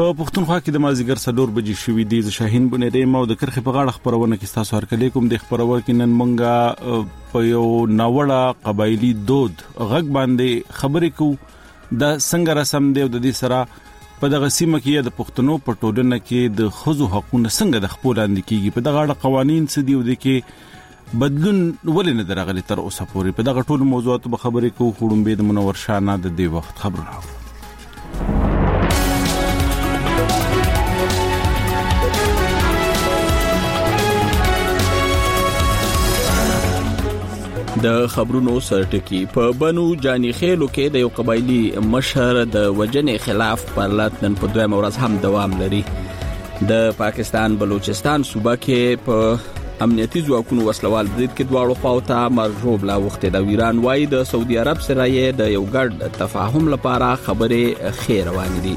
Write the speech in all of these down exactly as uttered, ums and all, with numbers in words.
په پښتونخوا کې د مازیګر څلور بجې شوې دي. زه شاهین بنيري مو د کرخې په غاړه خبرونه کې تاسو هرکلی کوم. د خبرونه کې نن مونږه په یو ناوړه قبایلی دود غږ باندې خبرې کوو. د څنګه رسم دی او د دې سره په دغه سیمه کې د پښتنو په ټولنه کې د خزو حقوقونه څنګه د خپل اند کېږي، په دغه اړه قوانين څه دي او د کې بدلون ولې نه درغلي تر اوسه پورې. په دغه ټول موضوعاتو به خبرې کوو. خورم به د منور شانه د دې وخت خبرونه د خبرونو سرټکی. په بنو جانی خېلو کې د یو قبایلی مشر د وجنې خلاف پرلط نن په دویم ورځ هم دوام لري. د پاکستان بلوچستان صوبه کې په امنیتي ځواکونو وسلوال برید کې دواړو خواو ته مرجوب لا وخت د ایران وای د سعودي عرب سره یې د یو ګډ تفاهم لپاره خبرې خیر روان دي.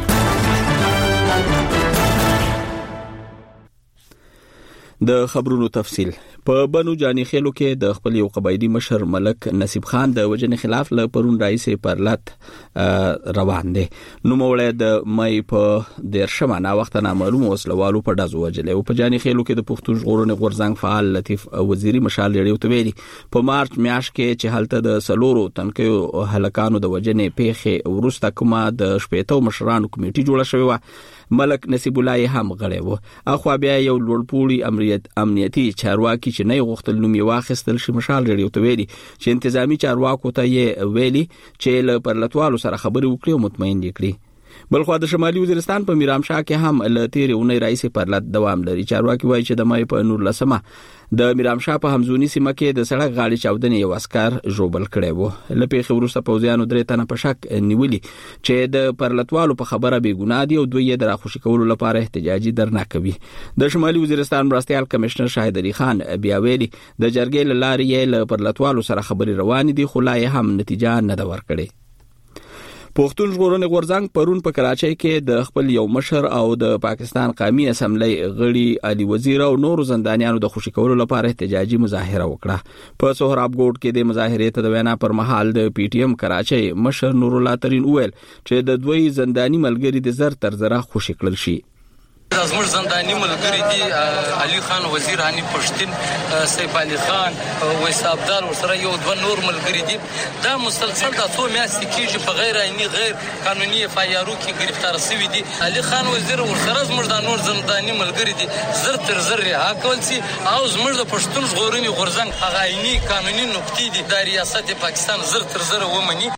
د خبرونو تفصیل. په بنو جانی خېلو کې د خپل یو قبایلی مشر ملک نصیب خان د وجنې خلاف له پرون رئیس پرلط روان دي. نو موړه د مې په دیر شمانه وخت نه معلوم وسلوالو په دازو وجلې او په جانی خېلو کې د پښتون ژغورنې غورځنګ فعال لطیف وزیری مشال لري او تویلي په مارچ میاشت کې چې حالت د سلورو تنکیو هلکانو د وجنې پیخه ورسته کومه د شپېتو مشرانو کمیټي جوړه شوې و. ملک نصیب الله هم غړی و. اخو بیا یو لوړپوړي امنیت امنیتي چارواکي چې نه غوښتل نوم یې واخیستل شي مشال لري او تویلي چې انتظامی چارواکو ته یې ویلي چې له پرلطوالو سره خبرې وکړي او مطمئن دي کړي. بلخو د شمالي وزیرستان په میرامشاه کې هم له تیرې اونۍ رئیس پرلط دوام لري. چارواکي وایي چې د مې په نور لسمه د میرامشاه په همزونی سیمه کې د سړک غاړې چاودنې یو عسكر ژوبل کړی وو. له پیښې وروسته پوځیانو درې تنه په شک نیولي چې د پرلطوالو په خبره بې ګناه دي او دوی یې د راخوشي کولو لپاره احتجاجي درنه کوي. د شمالي وزیرستان مرستيال کمشنر شاهد علي خان بیا ویلي د جرګې له لارې یې له پرلطوالو سره خبرې روان دي خو لا یې هم نتیجه نه ده ورکړې. پښتون ژغورنې غورځنګ پرون په کراچۍ کې د خپل یو مشر او د پاکستان قومي اسمبلی غړي علي وزیر او نورو زندانیانو د خوشي کولو لپاره احتجاجي مظاهره وکړه. په سهراب ګوټ کې د مظاهرې ته د وینا پر مهال د پی ټی ایم کراچۍ مشر نور الله ترين ویل چې د دوی زنداني ملګری د زر تر زره خوشي کړل شي. زموږ زنداني ملګری دي علي خان وزیر هاني پښتين سیف علي خان ویس ابدال ورسره یو دوه نور ملګری دي. دا مسلسل د څو میاشتې کېږي په غیر عیني غیر قانوني اف آی آر کې گرفتار شوی دي. علي خان وزیر ورسره زموږ د نور زنداني ملګری دي زر تر زر رها کول سي او زموږ د پښتون ژغورنې غورځنګ هغه عیني قانوني نقطې دي د ریاست پاکستان زر تر زر ومني.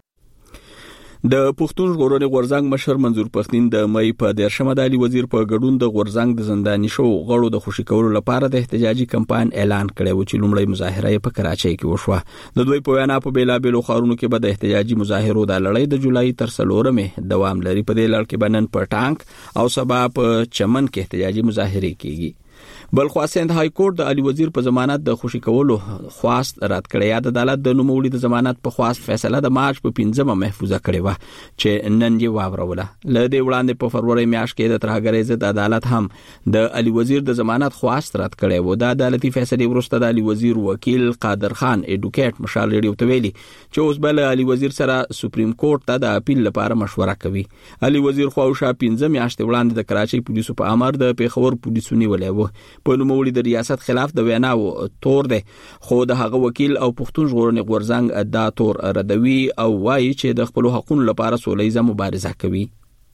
د پښتون ژغورنې غورځنګ مشر منظور پښتين د مې په دیرشمه د علي وزیر په ګډون د غورځنګ د زنداني شو غړو د خوشي کولو لپاره د احتجاجي کمپاین اعلان کړی و چې لومړی مظاهره په کراچۍ کې وشوه. د دوی په وینا په بیلابېلو ښارونو کې به د احتجاجي مظاهرو د لړۍ د جولای تر څلورمې دوام لري. په دې لړ کې بنن په ټانک او سبا په چمن کې احتجاجي مظاهره کیږي. بلخو سند های کورټ د علي وزیر په ضمانت د خوشي کولو خواست رد کړی. د عدالت د نوموړي د ضمانت په خواست فیصله د مارچ په پنځمه محفوظه کړې و چې نن یې واوروله. ل دې وړاندې په فروری میاشت کې د ترهګرۍ ضد عدالت هم د علي وزیر د ضمانت خواست رد کړی و. د عدالتي فیصلې وروسته د علي وزیر وکیل قادر خان اډوکیټ مشال لري او تویلي چې اوس بل علي وزیر سره سپریم کورټ ته د اپیل لپاره مشوره کوي. علي وزیر خواوشا پنځه میاشتې وړاندې د کراچۍ پولیسو په امر د پیښور پولیسو نیولې و. په نوموړي د ریاست خلاف د وینا تور ده خو د هغه وکیل او پښتون ژغورنې غورځنګ دا تور ردوي او وایي چې د خپل حقوقو لپاره سولهییزه مبارزه کوي.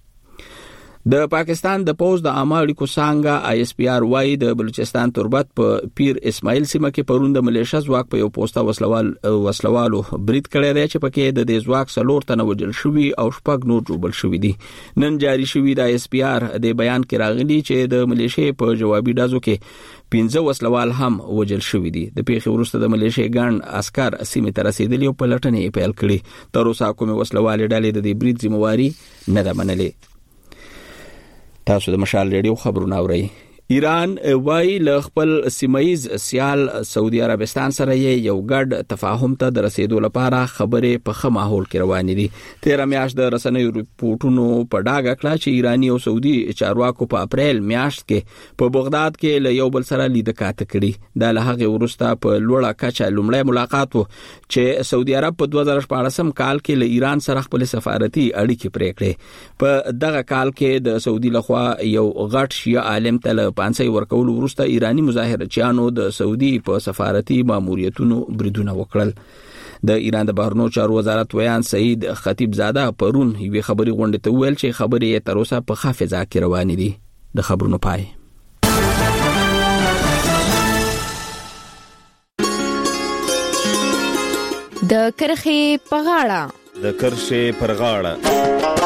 د پاکستان د پوز د عامه اړیکو څنګه آی اس پی آر وای د بلوچستان تربت په پیر اسماعیل سیمه کې پرون د ملیشیا ځواک په یو پوسټه وسلوال وسلوالو برید کړی دی چې پکې د دې ځواک څلور تنه وژل شوي او شپږ نور جوړل شوي دي. نن جاری شوی د آی اس پی آر د بیان کې راغلي چې د ملیشیا په جوابي ډازو کې پنځه وسلوال هم وژل شوي دي. د پیښې وروسته د ملیشیا ګڼ عسكر سیمې ته رسیدلي او په لټنې پیل کړي. تر اوسه کومه وسلوال ډلې د دې برید ذمہواری نه ده منلې. تاسو د مشال ریډیو خبرونه اورئ. ایران وايي له خپل سیمایز سیال سعودي عربستان سره یو ګډ تفاهم ته د رسیدو لپاره خبرې په ښه ماحول کې روانې دي. تیر میاشت د رسنیو ریپورتونو په ډاګه کړه چې ایرانی او سعودي چارواکو په اپریل میاشت کې په بغداد کې له یو بل سره لیدکاته کړي. دا له هغه وروسته په لوړه کچه لومړی ملاقات وو چې سعودي عرب په دوه زره شپاړسم کال کې له ایران سره خپل سفارتي اړیکې پرې کړې. په دغه کال کې د سعودي لخوا یو غټ شیعه عالم ته پانسي ورکول وروسته ایرانی مظاهرچیانو د سعودي په سفارتي ماموریتونو بریدونه وکړل. د ایران د بهرنیو چارو وزارت ویان سعید خطیب زاده پرون یوه خبري غونډه ته ویل چې خبرې تر اوسه په ښه فضا کې روانې دي. د خبرونو پای. د کرخې په غاړه د کرښې پر غاړه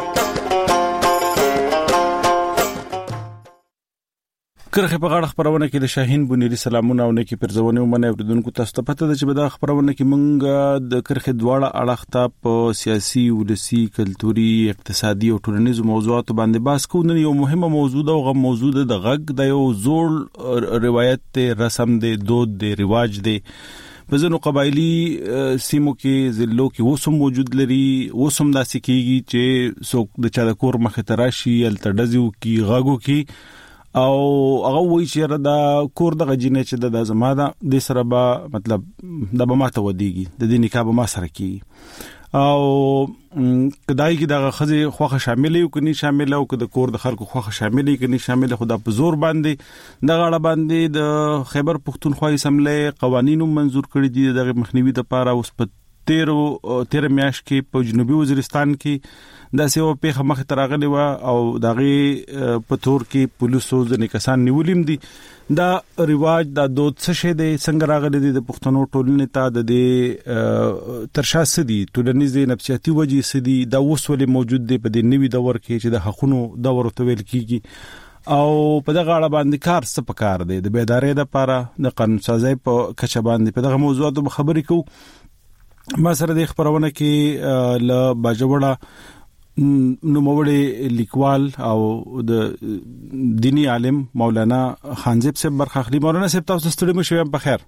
کرخه په غاړه خبرونه کې د شاهین بنيري سلامونه او نیکی پرځونه ومنه اوریدونکو تاسو ته پته ده چې په دا خبرونه کې مونږ د کرخه دواړه اړخته په سیاسي ولسی کلتوري اقتصادي او ټولنیزو موضوعاتو باندې بحث کوو. نن یو مهمه موضوع ده او موضوع ده د غږ د یو زوړ روایت رسم دی دود دی رواج دی په ځینو قبایلی سیمو کې ضلعو کې وسم موجود لري. وسم داسې کیږي چې څوک د چا د کور مخې ته راشي التډزو کې غاګو کې او هغه وایي چې دا کور د غجینې چې د زما د سره به مطلب د به ماته ودیږي د دې نکاح به ما سره کیږي او کداي کې د خزه خوخه شامل یو کني شامل او د کور د خلکو خوخه شامل کني شامل خدا په زور باندې د غاړه باندې د خیبر پختونخوا اسمبلی قوانینو منزور کړی دي د مخنیوي لپاره اوس په تیرو تیر میاش کې په جنوبي وزیرستان کې دا سیو په مخ تراغلی و او دغه په تور کې پولیسو ځنې کسان نیولیم دي. دا رواج دا دود څه شه دي څنګه راغلي دي د پښتنو ټولنې ته د دې ترشا سدي ټولنیزه نفسیاتي وجې سدي دا وسولې موجود دي په دې نوي دور کې چې د حقونو دور ته ویل کیږي او په دغه اړه باندې کار څه پکار دی د بیدارۍ لپاره د قانون سازي په کچه باندې په دغه موضوعاتو خبرې کوو. ما سره د خبرونه کې ل باجوړه نو موړي لیکوال او د دینی عالم مولانا خانزیب صاحب برخه اخلي. مولانا صاحب تاسو ستړي مشه په خیر.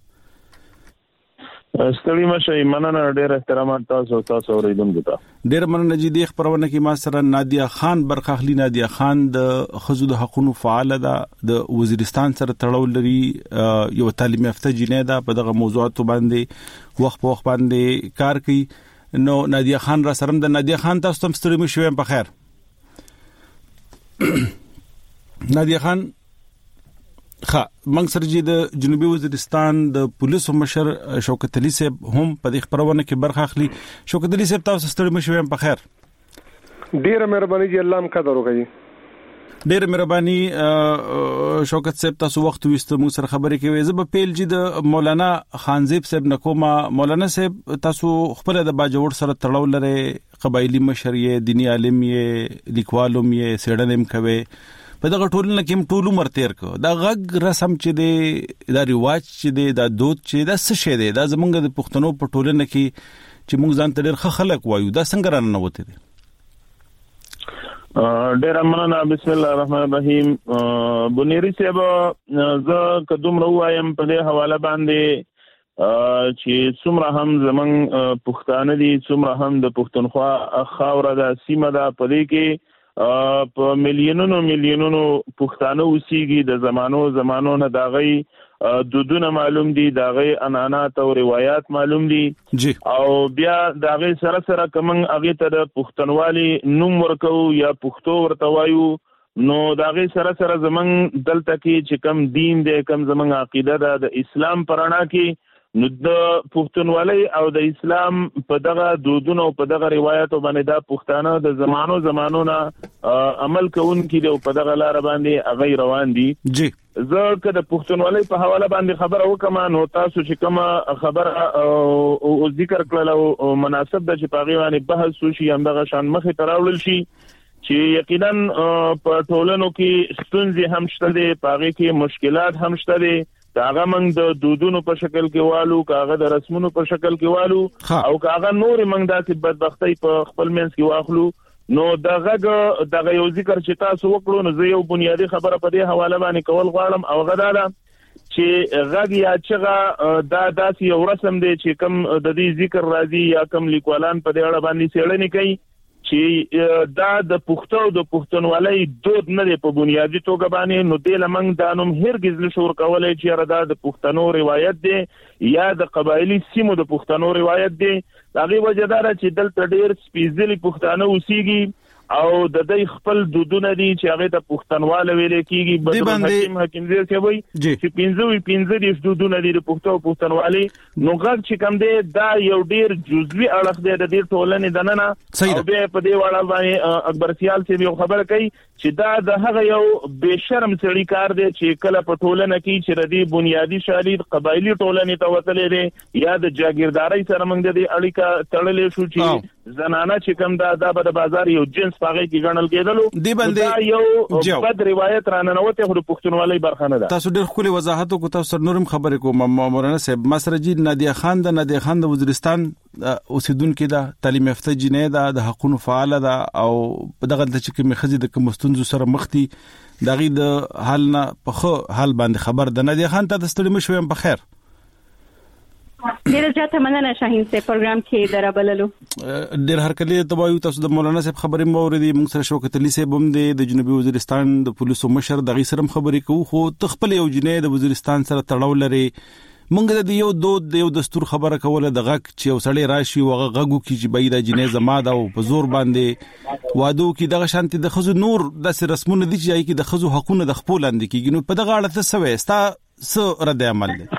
ستړي مشه مننه ډېر احترامات تاسو تاسو اوریدونکو ته ډېر مننه چې د خبرونه کې ما سره نادیا خان برخه اخلي. نادیا خان د خزو د حقوقو فعال ده د وزیرستان سره تړاو لري یو تعلیم یافته جنې ده په دغه موضوعاتو باندې وخت په وخت باندې کار کوي. نو نادیا خان را سره د نادیا خان تاسو تم ستړي مشه په خیر. نادیا خان خا منګ سرجی د جنوبي وزیرستان د پولیسو مشر شوکت علي صاحب هم په دې خبرونه کې برخه اخلي. شوکت علي صاحب تاسو ستړي مشه په خیر. ډیره مهرباني جی الله مقدر وکړي. ډېر مهرباني شوکت صاحب تاسو وخت وست مو سره خبرې کوي. زه په پیل جی د مولانا خانزیب صاحب نکوما. مولانا صاحب تاسو خپل د باجوړ سره تړاو لري قبایلی مشر یې دینی عالم یې لیکوالوم یې سیډنم کوي په دغه ټولنه کې ټولو مرتیر کو دا غږ رسم چې دی دا رواج چې دی دا دود چې دا څه شی دی دا زمونږ د پښتنو په ټولنه کې چې موږ ځان ته ډېر ښه خلک وایو دا څنګه رانه وته دي. ډېر مننه. بسم الله الرحمن الرحیم. بنيري صاحب زه قدم روایم په دې حواله باندې چې څومره هم زمنګ پښتانه دي څومره هم د پښتونخوا خاوره د سیمه ده په دې کې په میلیونونو میلیونونو پښتانه اوسېږي د زمانو زمانو نه داغي دودونه معلوم دي داغي انانات او روایت معلوم دي جی. او بیا داغي سره سره کوم هغه ته د پښتونوالي نوم ورکو یا پښتو ورته وایو نو داغي سره سره زمنګ دلته کې چې کم دین دی کم زمنګ عقیده ده د اسلام پرانا کې نو د پښتونوالي او د اسلام په دغه دودونو او په دغه روایتو باندې د پښتانه د زمانو زمانو نه عمل کوونکي دی او په دغه لار باندې هغه روان دي. جی زه که د پښتونوالي په حواله باندې خبره وکم نو تاسو چې کومه خبره او ذکر کړل او مناسب ده چې په هغه باندې بحث وشي هم دغه شان مخې ته راوړل شي چې یقینا په ټولنو کې ستونزې هم شته دي په هغه کې مشکلات هم شته دي کاغه موږ د دودونو په شکل کې والو کاغه د رسمونو په شکل کې والو او کاغه نور موږ د بدبختی په خپل منځ کې واخلو نو دغه دغه یو ذکر چې تاسو وکړو نو زه یو بنیادی خبره په دې حواله باندې کول غواړم او غدا ده چې غږ یا چغه دا داسې یو رسم دی چې کوم د دې ذکر راځي یا کوم لیکوالان په دې اړه باندې څېړنې کوي چې دا د پښتو د پښتونولۍ دود نه دی په بنیادی توګه باندې نو د لمنګ د انوم هرگز نشور کولای چې را د پښتنو روایت دی یا د قبایلی سیمو د پښتنو روایت دی دا غي وجدار چې دلته ډیر سپیڅلي پښتانه اوسېږي او د دې خپل دودونه دي چې هغه د پښتنواله ویل کېږي بدر حکیم حکیم زیر سی وای چې پنځوي پنځه دي دودونه دي د پښتو پښتنوالي نو غږ چې کوم دی دا یو ډیر جزوی اړخ دی د دې ټولنې دننه او به په دې وړاندې باندې اکبر سیال سی یو خبر کوي چې دا د هغه یو بشرم سړی کار دی چې کله په ټولنه کې چې ردی بنیادی شالید قبایلی ټولنې ته وتلې دي یا د جاګیرداري سره موږ د اړیکه تړلې شو چې زنانه چې کوم دا د بازار یو جنس پاغي کې ګڼل کېدلو دا یو بد روایت راننوته خو پښتونولۍ برخه نه ده تاسو ډېر خولي وضاحت کو تاسو نورم خبرې کوم مولانا صاحب مسرجی نادیه خان د نادیه خان د وزیرستان اوسیدونکو ده تعلیم یافته جنې ده د حقوقو فعال ده او دغه د چې کوم خزي د کومستونزو سره مختی دغه د حال نه په خو حال باندې خبر ده نادیه خان ته د ستړي مشوم په خیر ډیر زیاته مننه شاهین صاحب پروګرام کې درابللو ډیر هر کله ته وایو تاسو د مولانا صاحب خبرې موردي موږ سره شوکت علي صاحب هم د جنوبي وزیرستان د پولیسو مشر د غیسرم خبرې کوو خو تخپل یو جنې د وزیرستان سره تړاو لري موږ د یو دود د یو دستور خبره کوله د غږ چې یو سړی راشي او غږو کې چې بيد جنې زما دا او په زور باندې وادو کې دغه شانتي د خزو نور د رسمونه دي چې کې د خزو حقوقونه د خپل اندې کې نو په دغه اړه څه سوي ستا څه رد عمل دی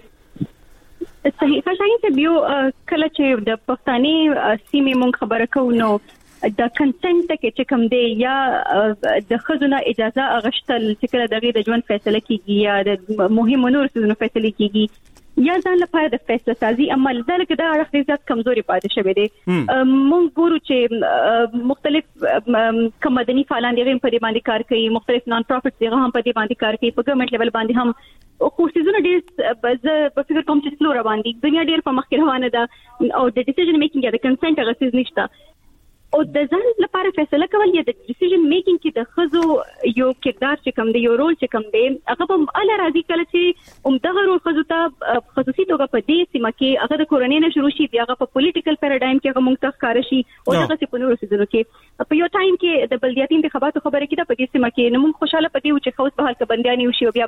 صحیح فشاین ته بیو کله چې د پښتني سیمې مونږ خبره کوو نو د کنسنت کې چې کوم دی یا د خزونه اجازه اغشتل چې کله دغه د ژوند فیصله کیږي یا د مهمو نور څه فیصله کیږي یا ځان لپاره د فیصله سازي عمل ځکه دا اړخ زیات کمزوري پاتې شوی دی مونږ ګورو چې مختلف کوم مدني فعالان دي په دې باندې کار کوي مختلف نان پروفټ دي هم په دې باندې کار کوي په ګورنمنت لیول باندې هم او خصوصا ډېر په فکر کوم چې سلو روان دي دنیا ډېر په مخ کې روانه ده او د ډیسیژن میکینګ یا د کنسنت هغه څه نشته او د ځان لپاره فیصله کول یا د ډیسیژن میکینګ کې د خزو یو کردار چې کوم دی یو رول چې کوم دی هغه په اله راځي کله چې عمدغه رول خزو ته خصوصي توګه په دې سیمه کې هغه د کورنۍ نه شروع شي هغه په پولیټیکل پیراډایم کې هغه موږ ته ښکار شي او هغه څه په نورو څیزونو کې په یو ټایم کې د بلدیاتي انتخاباتو خبره کیده په دې سیمه کې نو موږ خوشاله پدې و چې خوست به حال کې بندياني وشي او بیا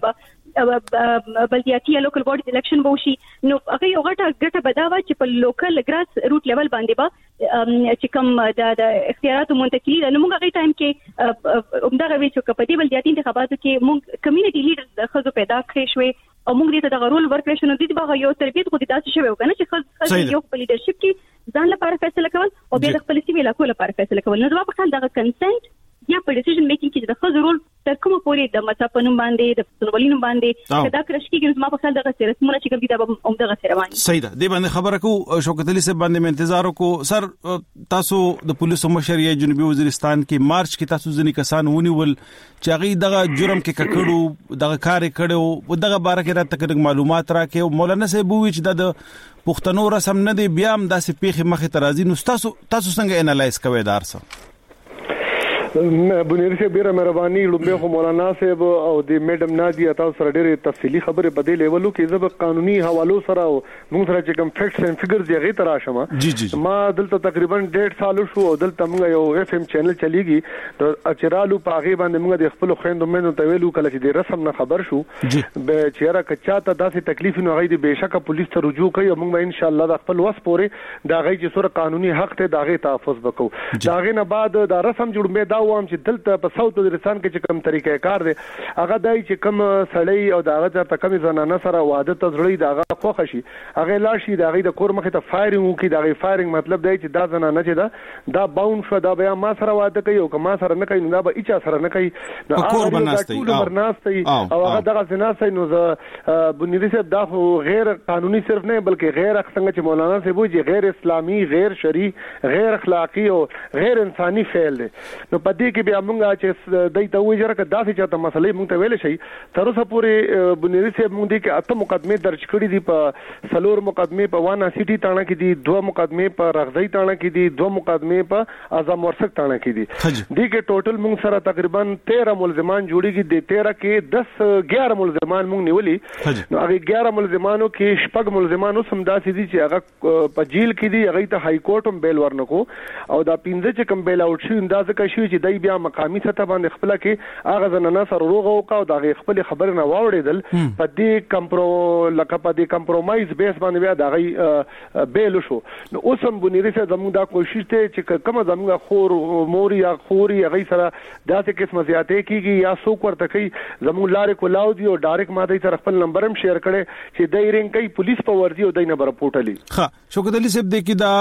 به بلدیاتي یا لوکل باډي الکشن به وشي نو هغه یو غټه ګټه بداوه چې په لوکل ګراس روټ لیول باندې به چې کوم د د اختیاراتو منتقلی نو موږ هغه ټایم کې عمدغه وی چې په دې بلدیاتي انتخاباتو کې موږ کمیونټي لیډرز د خزو پیدا کړی شوی او موږ دې ته د رول ورکړی شو نو دې به یو تربیت خو دې تاسو شوی وکنه چې خزو یو په لیډرشپ کې ځان لپاره فیصله کول او بیا د خپل سیمې علاقو لپاره فیصله کول نو دا په خپل دغه کنسنت یا په ډیسیژن میکینګ کې د خزو رول تر کومه پورې د مصاپنوم باندې د پښتونولینو باندې دا کرشکي کې ما په خپل دغه سره سمونه چې کوم دي دا عمدغه سره باندې صحیح ده دې باندې خبره کو شوکت علي صاحب باندې انتظار کو سر تاسو د پولیسو مشر یې جنوبي وزیرستان کې مارچ کې تاسو ځنی کسان ونیول چې هغه دغه جرم کې ککړو دغه کار کړو دغه باره کې را تکرک معلومات راکې مولانا صاحب وی چې د پښتنو رسم نه دی بیا هم داسې پیخي مخه ترازی نو تاسو تاسو څنګه انالایز کوئ دارسه بنيري صاحب ډیره مهرباني لومبه خو مولانا صاحب او د میډم نادیه تاسو سره ډیره تفصیلی خبره بده لیولو کې زب قانوني حوالو سره موږ سره چې کوم فیکټس اند فګرز یې غي ترا شمه ما دلته تقریبا ډېر سال شو او دلته موږ یو اف ام چینل چلیږي د اچرالو پاغي باندې موږ د خپل خويندو مېنو ته ویلو کله چې د رسم نه خبر شو به چیرې کچا ته داسې تکلیف نه غي د بهشکه پولیس ته رجوع کوي او موږ ان شاء الله د خپل وس پورې دا غي چې سره قانوني حق ته داغه تحفظ وکړو داغه نه بعد دا رسم جوړ مې دا وام چې دلته په ساوث وزیرستان کې چې کوم طریقې کار دی هغه دای چې کوم سړی او داغه ته کوم زنانه سره واده تزړی داغه خوښ شي هغه لاشي داغه د کور مخه ته فایرینګ وکي داغه فایرینګ مطلب دی چې دا زنانه چې دا دا باون شو دا بیا ما سره واده کوي او ما سره نه کوي نو دا به اچا سره نه کوي نو هغه برناستي او هغه دغه زناسي نو بنيري صاحب دا غیر قانوني صرف نه بلکې غیر څنګه چې مولانا صاحب وایي غیر اسلامي غیر شرعي غیر اخلاقی او غیر انساني فعل دی نو په دې کې بیا موږ چې دای ته وایي چې داسې چاته مسلې موږ ته ویل شي تر اوسه پورې بنيري صاحب موږ دې کې اته مقدمه درج کړې دي په سلور مقدمه په وانا سيټي تاڼه کې دي دوه مقدمه په رغزي تاڼه کې دي دوه مقدمه په اعظم ورسک تاڼه کې دي دې کې ټوټل موږ سره تقریبا تیرہ ملزمان جوړيږي د تیرہ کې دس ګیارہ ملزمان موږ نیولې نو هغه ګیارہ ملزمانو کې شپږ ملزمانو سم داسې دي چې هغه په جیل کې دي هغه ته هاي کورټ هم بیل ورنکو او دا پینځه چې کوم بیل اوټ شي اندازه کا شي چې دای بیا مقامی سطح باندې خپل کې هغه زنانه سره روغ او کا دا خپل خبر نه واوړېدل په دې کمپرو لکه په دې کمپرومایز بیس باندې بیا دا غي بیل شو نو اوس هم بنيري سره زموږ دا کوشش ته چې کومه زموږ خور مور یا خوري هغه سره داسې قسمه زیاتې کیږي یا څوک ورته کوي زموږ لارې کولاو دي او ډایرکټ ماده سره خپل نمبر هم شیر کړي چې دای رینګ کوي پولیس په ورځي او دای نه بر پورټلی ها شوکت علي صاحب د کې دا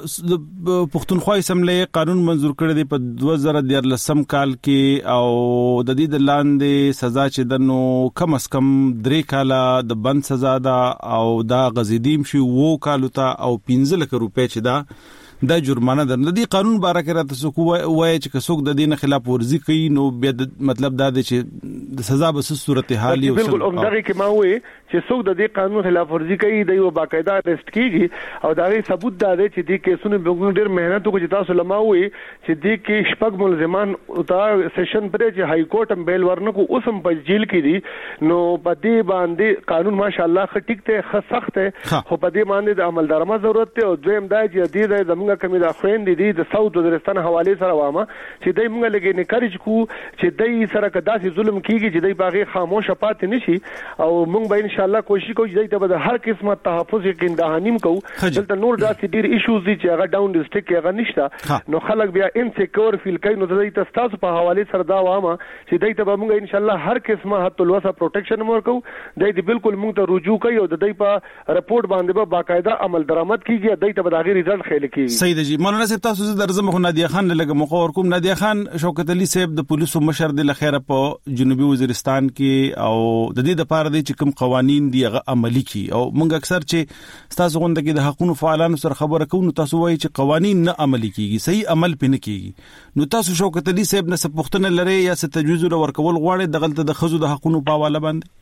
پښتونخوا اسمبلی قانون منزور کړی دی په دوه زره دیارلسم کال کې او د دې د لاندې سزا چې دنو کم اس کم درې کاله د بند سزا ده او دا غزیدیم شي وو کالو ته او پنځه لک روپۍ چې دا دا جرمانه ده د دې قانون باره کې راته څوک وایي چې څوک د دې نه خلاف ورزي کوي نو بیا مطلب دا دی چې د سزا به صورتحال یو بالکل همدغه کې ما وایي چې څوک د دې قانون خلاف ورزي کوي د یو باقاعده اریسټ کیږي او دا غي ثبوت دا دی چې دې کیسونه به ډېر مهنت وکړي تاسو لمه وایي چې دې کې شپږ ملزمان او تا سیشن پرې چې هاي کورټ هم بیل ورنکو اوسم په جیل کې دي نو په دې باندې قانون ماشاءالله خټیک ته خ سخت ہے خو په دې باندې د عمل درمه ضرورت ته او دویم دا چې دې د موږ کمی دا خويند دي د ساوث وزیرستان حواله سره وامه چې دای موږ لګي نکارج کو چې دای سره کداسي ظلم کیږي چې دای باغې خاموش پات نشي او موږ به ان شاء الله کوشش کوو چې دای ته به هر قسمه تحفظ کې دهانیم کو دلته نور داسې ډیر ایشوز دي چې هغه ډاون ډیسټریکټ کې هغه نشته نو خلک بیا انسیکور فیل کوي نو دای ته تاسو په حواله سره دا وامه چې دای ته به موږ ان شاء الله هر قسمه حتی لوسه پروټیکشن ورکو دای دې بالکل موږ ته رجوع کوي او دای په رپورټ باندې به باقاعده عمل درآمد کیږي دای ته به دا غیر رزلټ خېل کیږي صحیح دی مولانا صاحب تاسو زه درځم خو نادیه خان لګه مقور کوم نادیه خان شوکت علي صاحب د پولیسو مشر د لخيره په جنوبي وزیرستان کې او د دې د پاره د کوم قوانين دی هغه عملی کی او موږ اکثر چې تاسو غونډه کې د حقوقو فعالانو سره خبره کوو تاسو وایي چې قوانين نه عملی کیږي صحیح عمل پنه کیږي نو تاسو شوکت علي صاحب نه سپختنه لري یا ست تجویز ورکول غواړي د غلطه د خزو د حقوقو په حواله باندې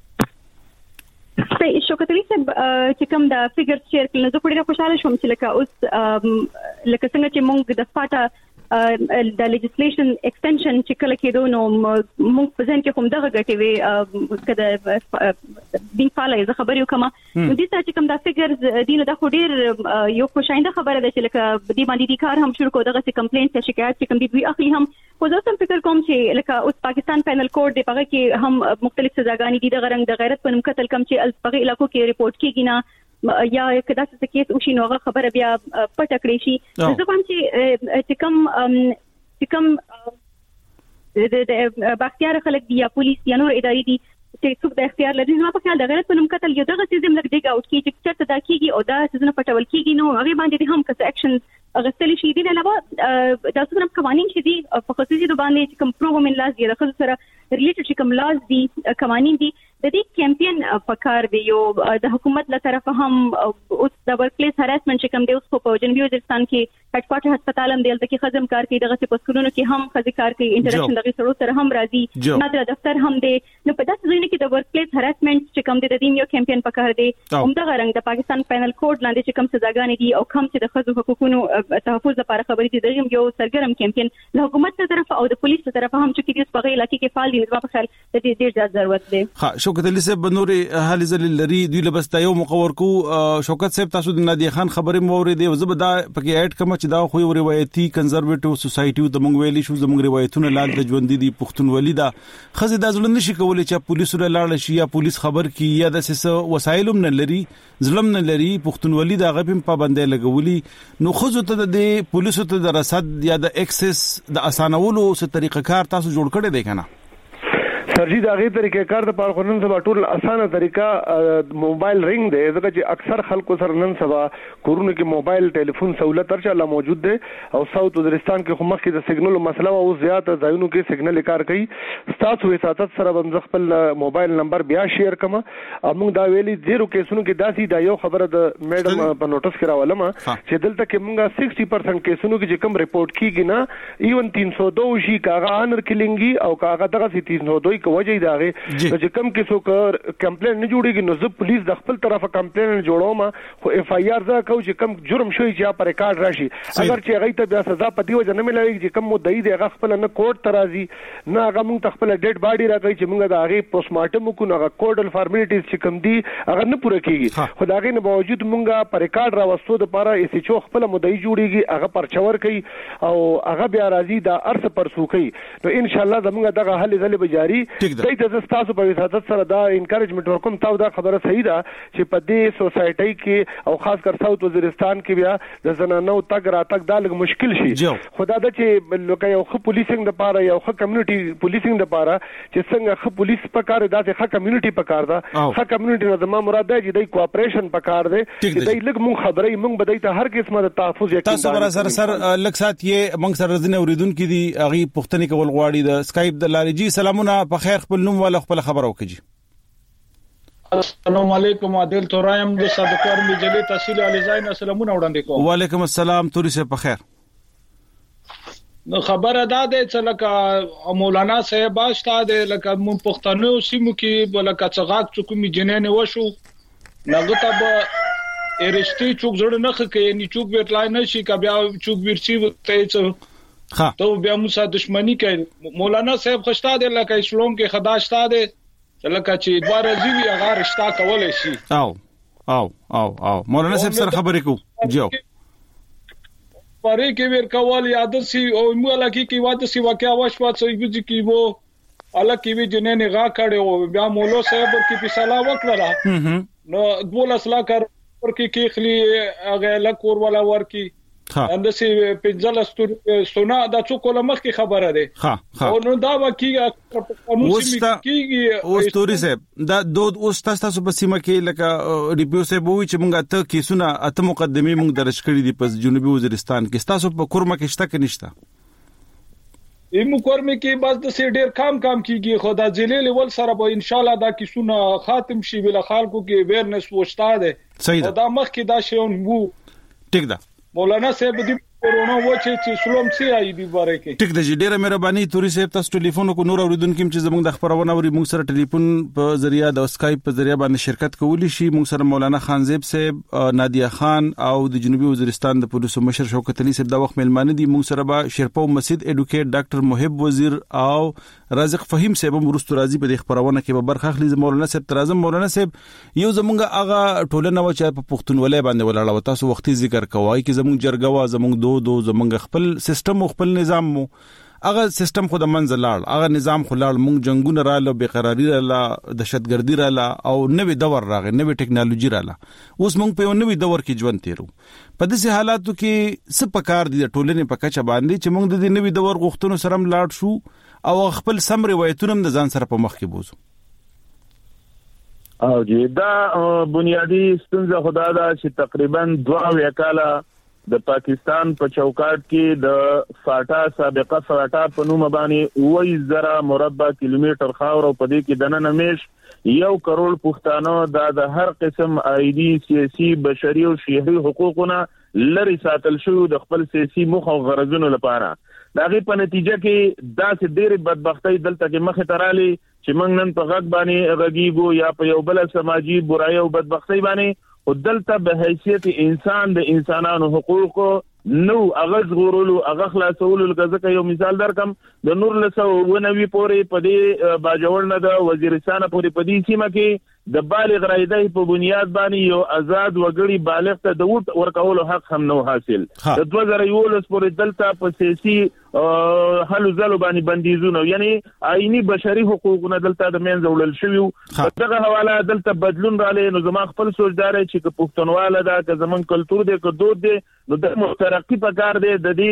صحیح شوکت علي صاحب چې کوم د فګر شیر کله زه ډیره خوشاله شوم چې لکه اوس لکه څنګه چې موږ د فاټا د لیجسلیشن ایکستنشن چې کله کېدو نو موږ په ځین کې کوم دغه غټي وي کده بین فعال زه خبر یو کما نو دې چې کوم د فګر دینه د خو ډیر یو خوشاینده خبره ده چې لکه دې باندې د کار هم شروع کو دغه کمپلینټ ته شکایت چې کوم دی اخلي هم خو زه هم فکر کوم چې لکه اوس پاکستان پینل کوډ دی په کې هم مختلف سزاګانی دي د غرنګ د غیرت په نوم قتل کم چې په علاقو کې ریپورت کیږي نه یا کدا څه کیس او شي نوغه خبره بیا پټ کړی شي زه کوم چې چې کوم چې کوم د باختیار خلک دی یا پولیس یا نور اداري دي چې څوک د اختیار لري نو په خیال د غیرت په نوم قتل یو دغه سیستم لګ دیګ اوټ کیږي چې چرته دا کیږي او دا سیستم پټول کیږي نو هغه باندې هم کس اکشن اغستلی شي دي نه علاوه د څومره قوانين چې دي په خصوصي د باندې کوم پروګرام لاس دی د خصوص سره ریلیټډ چې کوم لاس دي قوانين دي د دې کمپاین په کار دی یو د حکومت له طرفه هم اوس د ورک پلیس هراسمنت چې کوم دی اوس په جنوبي وزیرستان کې هډ کوارټر هسپتال هم دی دلته کې خدمت کار کوي دغه په سکولونو کې هم خدمت کار کوي انټریکشن دغه سره سره هم راځي ماده دفتر هم دی نو په داسې ځای کې د ورک پلیس هراسمنت چې کوم دی د دې یو کمپاین په کار دی همدغه رنګ د پاکستان پینل کوډ لاندې چې کوم سزاګانې دي او کوم چې د خزو حقوقونو تحفظ لپاره خبرې دي دغه یو سرګرم کمپاین له حکومت تر طرفه او د پولیس تر طرفه هم چې کیږي په غیر علاقې کې فعال دي نو په خیال د دې ډیر ضرورت دی ها شوکت علي صاحب بنوري حال زل لري دوی لبستا یو مقور کو شوکت صاحب تاسو د نادیه خان خبره موري دی زبدا پکې اډ کما چې دا خو یو روایتي کنزرویټیو سوسایټي د مونږ ویلي شو زموږ روایتونه لال د ژوند دي پښتونولي دا خزه د ځلند نشي کولای چې پولیسو لاړ شي یا پولیس خبر کی یا د سس وسایلوم نه لري ظلم نه لري پښتونولي دا غبم پابندۍ لګولي نو خزه ته د پولیسو ته د رصد یا د اکسس د اسانولو څه طریقه کار تاسو جوړ کړی دی کنه سرجی دا غي طریقې کار د پاره خنن سبا ټول اسانه طریقہ موبایل رنگ دی ځکه چې اکثر خلکو سره نن سبا کورونو کې موبایل ټلیفون سہولت ترچا لا موجود دی او ساوث وزیرستان کې خو مخکې د سیګنل مسله او زیات ځایونو کې سیګنل کار کوي تاسو وساتت سره بم خپل موبایل نمبر بیا شیر کما موږ دا ویلي زیرو کیسونو کې داسي دا یو خبره د میډم په نوټس کې راولم چې دلته کې موږ سکسٹی پرسنٹ کیسونو کې چې کوم ریپورت کیږي نه ایون تین سو دو شي کاغه انر کلینګي او کاغه دغه تین سو دو کې وجه داغه چې کوم کیسو کر کمپلین نه جوړیږي نو زه پولیس د خپل طرفه کمپلین جوړوم خو اف آی آر زه کو چې کوم جرم شوی چې په ریکارډ راشي اگر چې هغه ته بیا سزا پتی وجه نه ملایي چې کوم مدعي دی هغه خپل نه کوټ ترازی نه هغه موږ خپل ډیډ باډي راکړي چې موږ د هغه پوسټ مارټم کو نه کوډل فارمیلیټیز چې کوم دي هغه نه پوره کیږي خو دا غي نه باوجود موږ په ریکارډ راوستو د پاره ایس ایچ او خپل مدعي جوړیږي هغه پرچور کوي او هغه بیا راځي دا ارث پرسو کوي نو ان شاء الله زموږ دغه حل ځلې به جاری دای ته تاسو په وساتت سره دا انکریجمنت ورکوم تاسو دا خبره صحیح ده چې په دې سوسایټي کې او خاص کر ساوث وزیرستان کې بیا د زنانو تګ را تګ دا لږ مشکل شي خدا د چې لکه یو خو پولیسینګ د پاره یو خو کمیونټي پولیسینګ د پاره چې څنګه خو پولیس په کار داسې خو کمیونټي په کار ده خو کمیونټي نه زموږ مراد ده چې د کوآپریشن په کار ده چې د لږ مونږ خبرې مونږ بدای ته هر قسمه د تحفظ یقین تاسو برا سر سر لږ سات یې مونږ سره ځنه اوریدونکو دي اغي پښتني کول غواړي د اسکایپ د لاري جی سلامونه په خیر خپل نوم ولا خپل خبر وکړي السلام علیکم عادل تورایم د صدقور مجلې تحصیل علیزاین سلامونه وړاندې کوم وعلیکم السلام توري سه په خیر نو خبره ده چې لکه مولانا صاحب باشته ده لکه مون پښتنو سیمو کې لکه څغاک چکو می جنین وشو نغته به ارشتي چوک جوړ نه خکې ني چوک بیٹلای نه شي کبه چوک ورچی ته څه ها ته بیا موسی دښمنی کوي مولانا صاحب خوشتا ده لکه اسلام کې خداشتا ده لکه چې دوه ورځې وی هغه رشتہ کولای شي او او او او مولانا صاحب سره خبرې کو جو پرې کې ور کول یاد سي او مولا کې کې واده سي واقعا وشو څه یږي کې وو الله کې وی جنې نه غا کړو بیا مولا صاحب کې په سلا وکړه نو دوله سلا کار ورکې کې خلی هغه لکور ولا ورکی اندسي پنځل استور سونا د څوکول مخ کې خبره ده ها ها او نو دا وکیږي او ستوري صاحب دا دود اوس تاسو په سیمه کې لکه ریپیو صاحب وی چې مونږه ته کیسونه اته مقدمه مونږ درج کړی دي په جنوبي وزیرستان کې تاسو په کورمه کې شته کې نشته ایمو کورمه کې بس د سي ډیر کام کام کیږي خدا ځلې لیول سره به ان شاء الله دا کیسونه خاتم شي بل خلکو کې ویرنس وشتا ده صحیح ده دا مخ کې دا شیون وو ټیک ده مولانا صاحب دې کورونا و چې سلام سي آی دی باره کې ټیک د ډیره مهرباني توري صاحب تاسو ټلیفون کو نور اوریدونکو چې زموږ د خبرونه اوري موږ سره ټلیفون په ذریعہ د اسکایپ په ذریعہ باندې شرکت کولی شي موږ سره مولانا خانزیب صاحب نادیا خان او د جنوبي وزیرستان د پولیسو مشر شوکت علي صاحب د وخت ملمانه دي موږ سره با شرپو مسجد اډوکیټ ډاکټر محب وزیر او رازق فهیم صاحب مرستو راضي په خبرونه کې به برخه اخلي مولانا صاحب ترازم مولانا صاحب یو زموږ هغه ټولنه و چې په پښتونولۍ باندې ولاړه تاسو وختي ذکر کوي چې زموږ جرګوا زموږ دو دو زموږ خپل سیستم او خپل نظام مو هغه سیستم خو د منځ لاړ هغه نظام خو لاړ مونږ جنگونه رااله بے قراری رااله دهشتګردي رااله او نوې دور راغی نوې ټکنالوژي رااله اوس مونږ په نوې دور کې ژوند تیرو په داسې حالاتو کې څه پکار دي ټولنې په کچه باندې چې مونږ د دې نوې دور غوښتنو سره لاړ شو او خپل سم روایتونه د ځان سره په مخ کې بوزو او جی دا بنیادی ستونزه خدا دا چې تقریبا دوه وکاله د پاکستان په چوکاټ کې د فاټا سابقه فاټا په نوم باندې وای زره مربع کیلومتر خاور او په دې کې دنه نمیش یو کروڑ پښتانه د هر قسم آیدی سیاسي بشري او شهري حقوقونه لري ساتل شو د خپل سیاسي مخ او غرضونو لپاره دا غي په نتیجه کې داسې ډېر بدبختۍ دلته کې مخه ترالي چې موږ نن په غږ باندې غږیږو یا په یو بل سماجی برای او بدبختۍ باندې او دلته به حیثیت انسان د انسانانو حقوق نو اغاز غورولو اغه خلاصولو لکه یو مثال درکم د نور لسو ونوي پورې په دې باجوړ نه د وزیرستان پورې په دې سیمه کې د بالغ رایدای په بنیاد باندې یو آزاد وګړي بالغ ته د وټ ورکولو حق هم نو حاصل د دوه زره یولس پورې دلته په سیاسي حل زلو باندې بندیزونه یعنی آئینی بشري حقوقونه دلته د منځ وړل شوی دغه حواله دلته بدلون رااله نو زما خپل سوچدار چې پښتونواله دا که زمون کلچر دی که دود دی نو د مترقی په کار دی د دې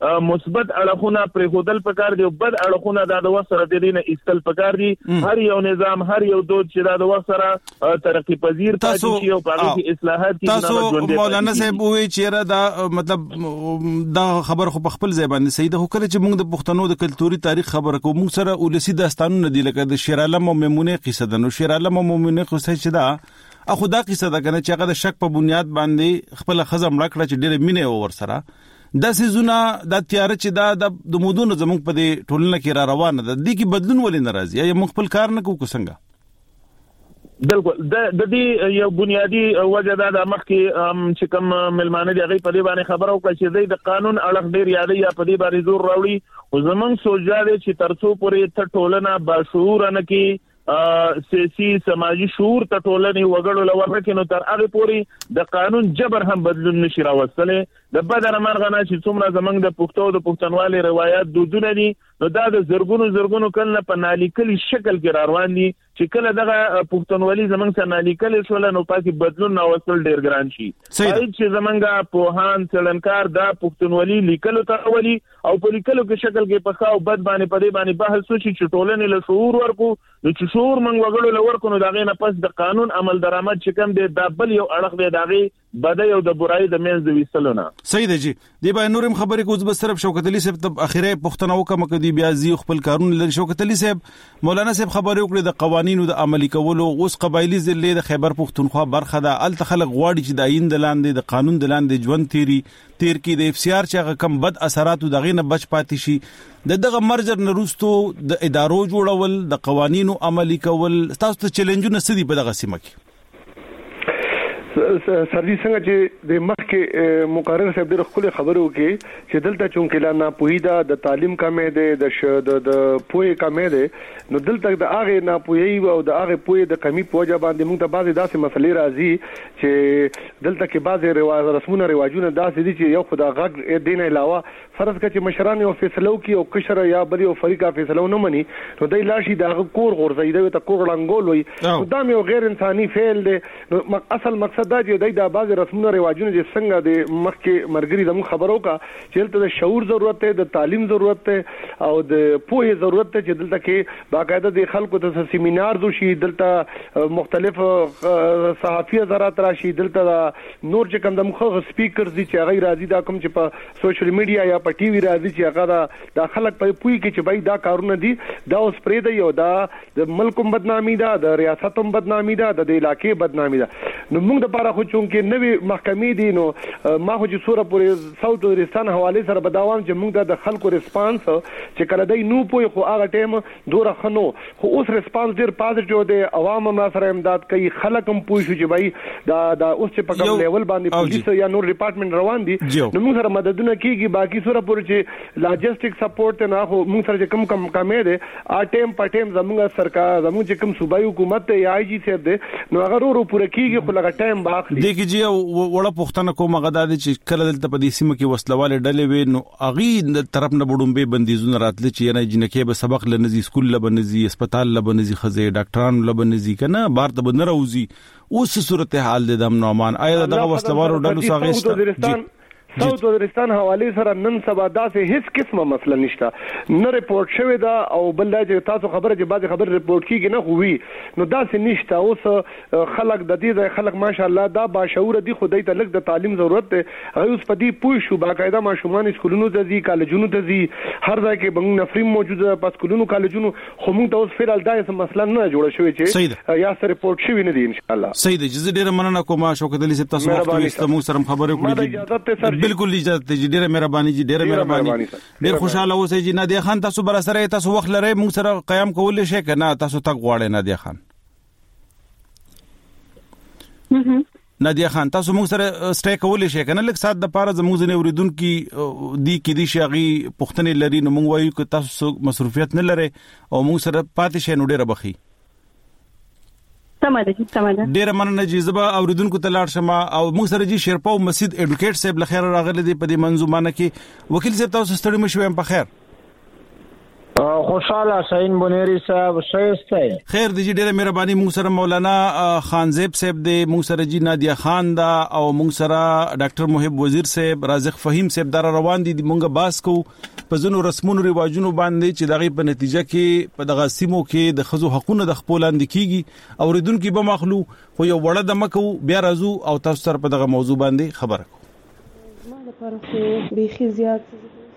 مثبت اړخونه پر خودل پکار دي او بد اړخونه د وخت سره د دینه استل پکار دي. هر یو نظام هر یو دود چې د وخت سره ترقی پذیر پاتې شي او په هغه کې اصلاحات کیږي. تاسو مولانا صاحب وایي چې دا مطلب دا خبر خو په خپل ځای باندې صحیح ده، خو کله چې موږ د پښتنو د کلتوري تاریخ خبره کوو موږ سره ولسی داستانونه دي لکه د شیر عالم او میمونه قصه ده. نو شیر عالم او میمونه قصه چې دا اخو دا قصه ده کنه چې هغه د شک په بنیاد باندې خپل خزم راکړه چې ډېر مینه اور سره د سيزونه د تیار چې دا د مودونو زموږ په دې ټولنه کې را روانه ده. د کی بدلون ولې ناراضي یا موږ خپل کار نه کوو څنګه؟ بالکل د دې یو بنیادی وجه دا د مخ کې چې کوم ملمانه دی غي په دې باندې خبرو کوي چې د قانون اړه ډیر یادې یا په دې باندې زور راوړي او زمونږ سوچ دی چې ترڅو پورې ته ټولنه باشعور نه کې سیاسي سماجی شعور ته ټولنې وګړو لور کې نو تر هغه پورې د قانون جبر هم بدلون نشي راوستلې. د بدر مرغنه چې څومره زمنګ د پښتو د پښتنوالي روایت دودونه دي نو دا د زرګونو زرګونو کله په نالیکلي شکل کې روان دي چې کله دغه پښتنوالي زمنګ څخه نالیکلي شول نو پاتې بدلون راوستل ډیر ګران شي. صحیح چې زمنګ په هان څلنکار دا پښتنوالي لیکلو ته ولي او په لیکلو کې شکل کې په خاو بد باندې په دې باندې بحث وشي چې ټولنې له شعور ورکو نو چې شعور منګ وګړو لور کو نو دا غي نه پس د قانون عمل درآمد چې کوم دی دا بل یو اړه دی دا غي بدای او د برای د منځ د وسلونه. صحیح دی جی دی به نورم خبرې کوز بس صرف شوکت علي صاحب ته اخیره پښتنه وکم کدي بیا زی خپل کارون لري. شوکت علي صاحب مولانا صاحب خبرې وکړي د قوانینو د عملي کولو اوس قبایلی ضلع د خیبر پښتونخوا برخه ده ال تخلق غواړي چې د آئین د لاندې د قانون د لاندې ژوند تیری تیر کې د اف سی آر چې کم بد اثرات دغه نه بچ پاتې شي د دغه مرجر نروستو د ادارو جوړول د قوانینو عملي کول تاسو ته چیلنجونه سدي په دغه سیمه کې؟ سردي څنګه چې د مخ کې مقرر صاحب ډېر خپل خبرو کې چې دلته چونکې لا نه پوهیدا د تعلیم کمې ده د د پوهې کمې ده نو دلته د هغه نه پوهې او د هغه پوهې د کمی پوجا باندې موږ ته بعضې داسې مسلې راځي چې دلته کې بعضې رواج رسمونه رواجونه داسې دي چې یو خدا غږ دین علاوه فرض کړه چې مشران یو فیصلو کې او کشر یا بل یو فریقه فیصلو نه مني نو دای لاشي د کور غورځي دی ته کور لنګول وي دا یو غیر انساني فعل دی. نو اصل مقصد دا چې دای د باز رسمونه رواجونه چې څنګه د مخکې مرګري زمو خبرو کا چې دلته د شعور ضرورت ده د تعلیم ضرورت ده او د پوهې ضرورت ده چې دلته کې باقاعده د خلکو ته سیمینار دوشي دلته مختلف صحافي حضرات راشي دلته نور چې کوم د مخه سپیکرز دي چې غیر راځي دا کوم چې په سوشل میډیا یا په ټي وي راځي چې هغه د خلک په پوي کې چې بای دا کارونه دي دا اوس پرې دی او دا د ملکم بدنامي ده د ریاستوم بدنامي ده د علاقې بدنامي ده. نو موږ د لپاره خو چونکې نوې محکمې دي نو ما خو چې سوره پورې ساوث وزیرستان حواله سره بداوام چې موږ د خلکو ریسپانس چې کله دای نو پوي خو هغه ټیم دوره خنو خو اوس ریسپانس ډیر پازیټیو دی عوام هم سره امداد کوي خلک هم پوي شو چې بای دا دا اوس چې په کوم لیول باندې پولیس یا نور ډپارټمنټ روان دي نو موږ سره مددونه کیږي باقي سوره پورې چې لاجستیک سپورټ نه خو موږ سره چې کم کم کمې دي ا ټیم په ټیم زموږ سرکار زموږ چې کوم صوبایي حکومت یا آی جی سیب دي نو هغه ورو پوره کیږي خو لګا ټیم باخلي دغه جی وړه پښتنه کومه غدا دي چې کله دلته په دې سیمه کې وسلواله ډلې وي نو اغي د طرف نه بډومبه بندیزونه راتل چې نه جنکه به سبق لنزي سکول لبنزي هسپتال لبنزي خزه ډاکټران لبنزي کنه بار ته بنره وزي اوس صورت حال د دم نومان آیا دغه وسلوالو ډلو ساغېست ساوث وزیرستان حواله سره نن سبا داسې هیڅ قسمه مسله نشته نه ریپورت شوی دا او بل دا چې تاسو خبره چې بعض خبر ریپورت کیږي نه خووي نو داسې نشته. اوس خلک د دې خلک ماشاءالله دا باشعور دي خدای ته لږ د تعلیم ضرورت دی هغه اوس په دې پوه شو باقاعده ماشومان سکولونو ته ځي کالجونو ته ځي هر ځای کې بنګ نفریم موجوده په سکولونو کالجونو خو موږ ته اوس فعال دا څه مسله نه جوړه شوې چې یا سره ریپورت شوی نه دی ان شاء الله. صحیح دی چې ډیره مننه کوم شوکت علي صاحب تاسو وخت وستمو سره خبرې کړې بالکل اجازه ته ډیره مهرباني جی ډیره مهرباني ډیر خوشاله اوسئ جی نادیه خان تاسو بر سره تاسو وخت لرئ موږ سره قیام کول شي کنه تاسو تک غواړئ نادیه خان نادیه خان تاسو موږ سره سټې کول شي کنه لکه سات د پاره زموږ نه اوریدونکو دی کې دي شغي پښتنې لري نو موږ وایو چې تاسو مصروفیت نه لرئ او موږ سره پاتې شي نو ډیره بخي سماده سماده ډیر مننه جی زبا اوریدونکو ته لاړ شمه او موږ سره جی شیرپاو مسجد اډوکیټ صاحب لخير راغله دی په دې منظومه کې وکیل صاحب تاسو ستړي مشوي په خیر خوشاله حسین بنيري صاحب شایسته خیر دی ډیره مهرباني مونږ سره مولانا خانزیب صاحب دی مونږ سره جی نادیا خان دا او مونږ سره ډاکټر محب وزیر صاحب رازق فهیم صاحب دا روان دي مونږه باس کو په زونو رسمونو رواجونو باندې چې دغه په نتیجه کې په دغه سیمو کې د خزو حقوقو د خپلوان کیږي او ریدونکو به مخلو خو یو وړه د مکو بیا راځو او تاسو سره په دغه موضوع باندې خبره کوو ما لپاره خو بيخي زیات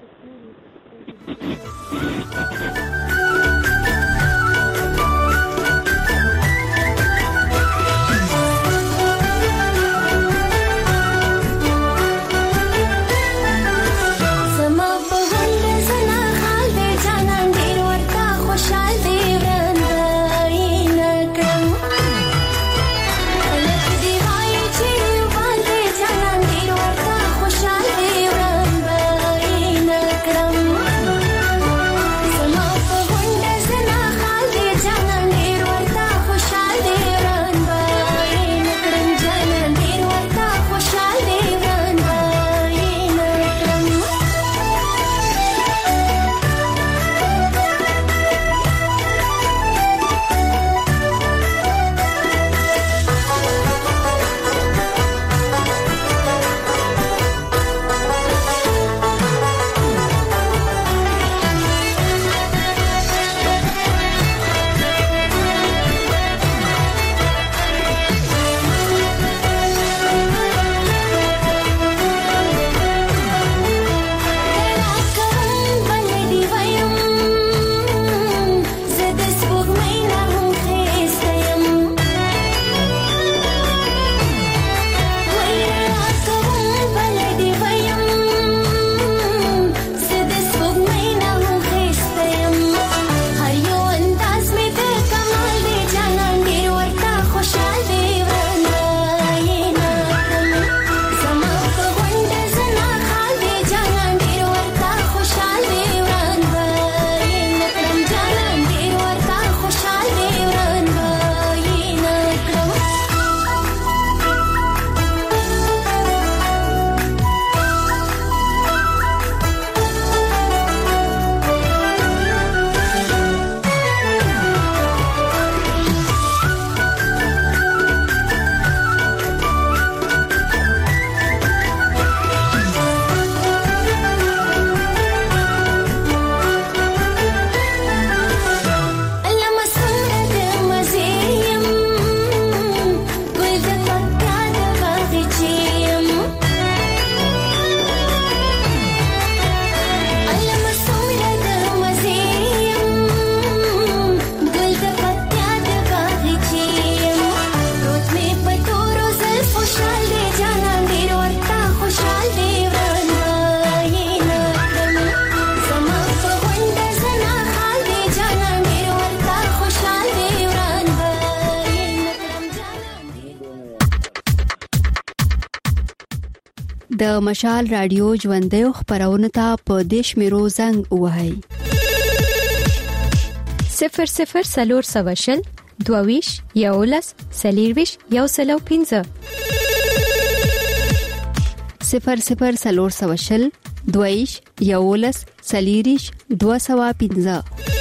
د مشال رادیو ژوندې خبرونه ته په دیش میرو زنګ وهاي صفر صفر سلور سواشل دوویش یولس سلیرویش یو سلو پینزه صفر صفر سلور سواشل دوویش یولس سلیریش دو سوا پینزه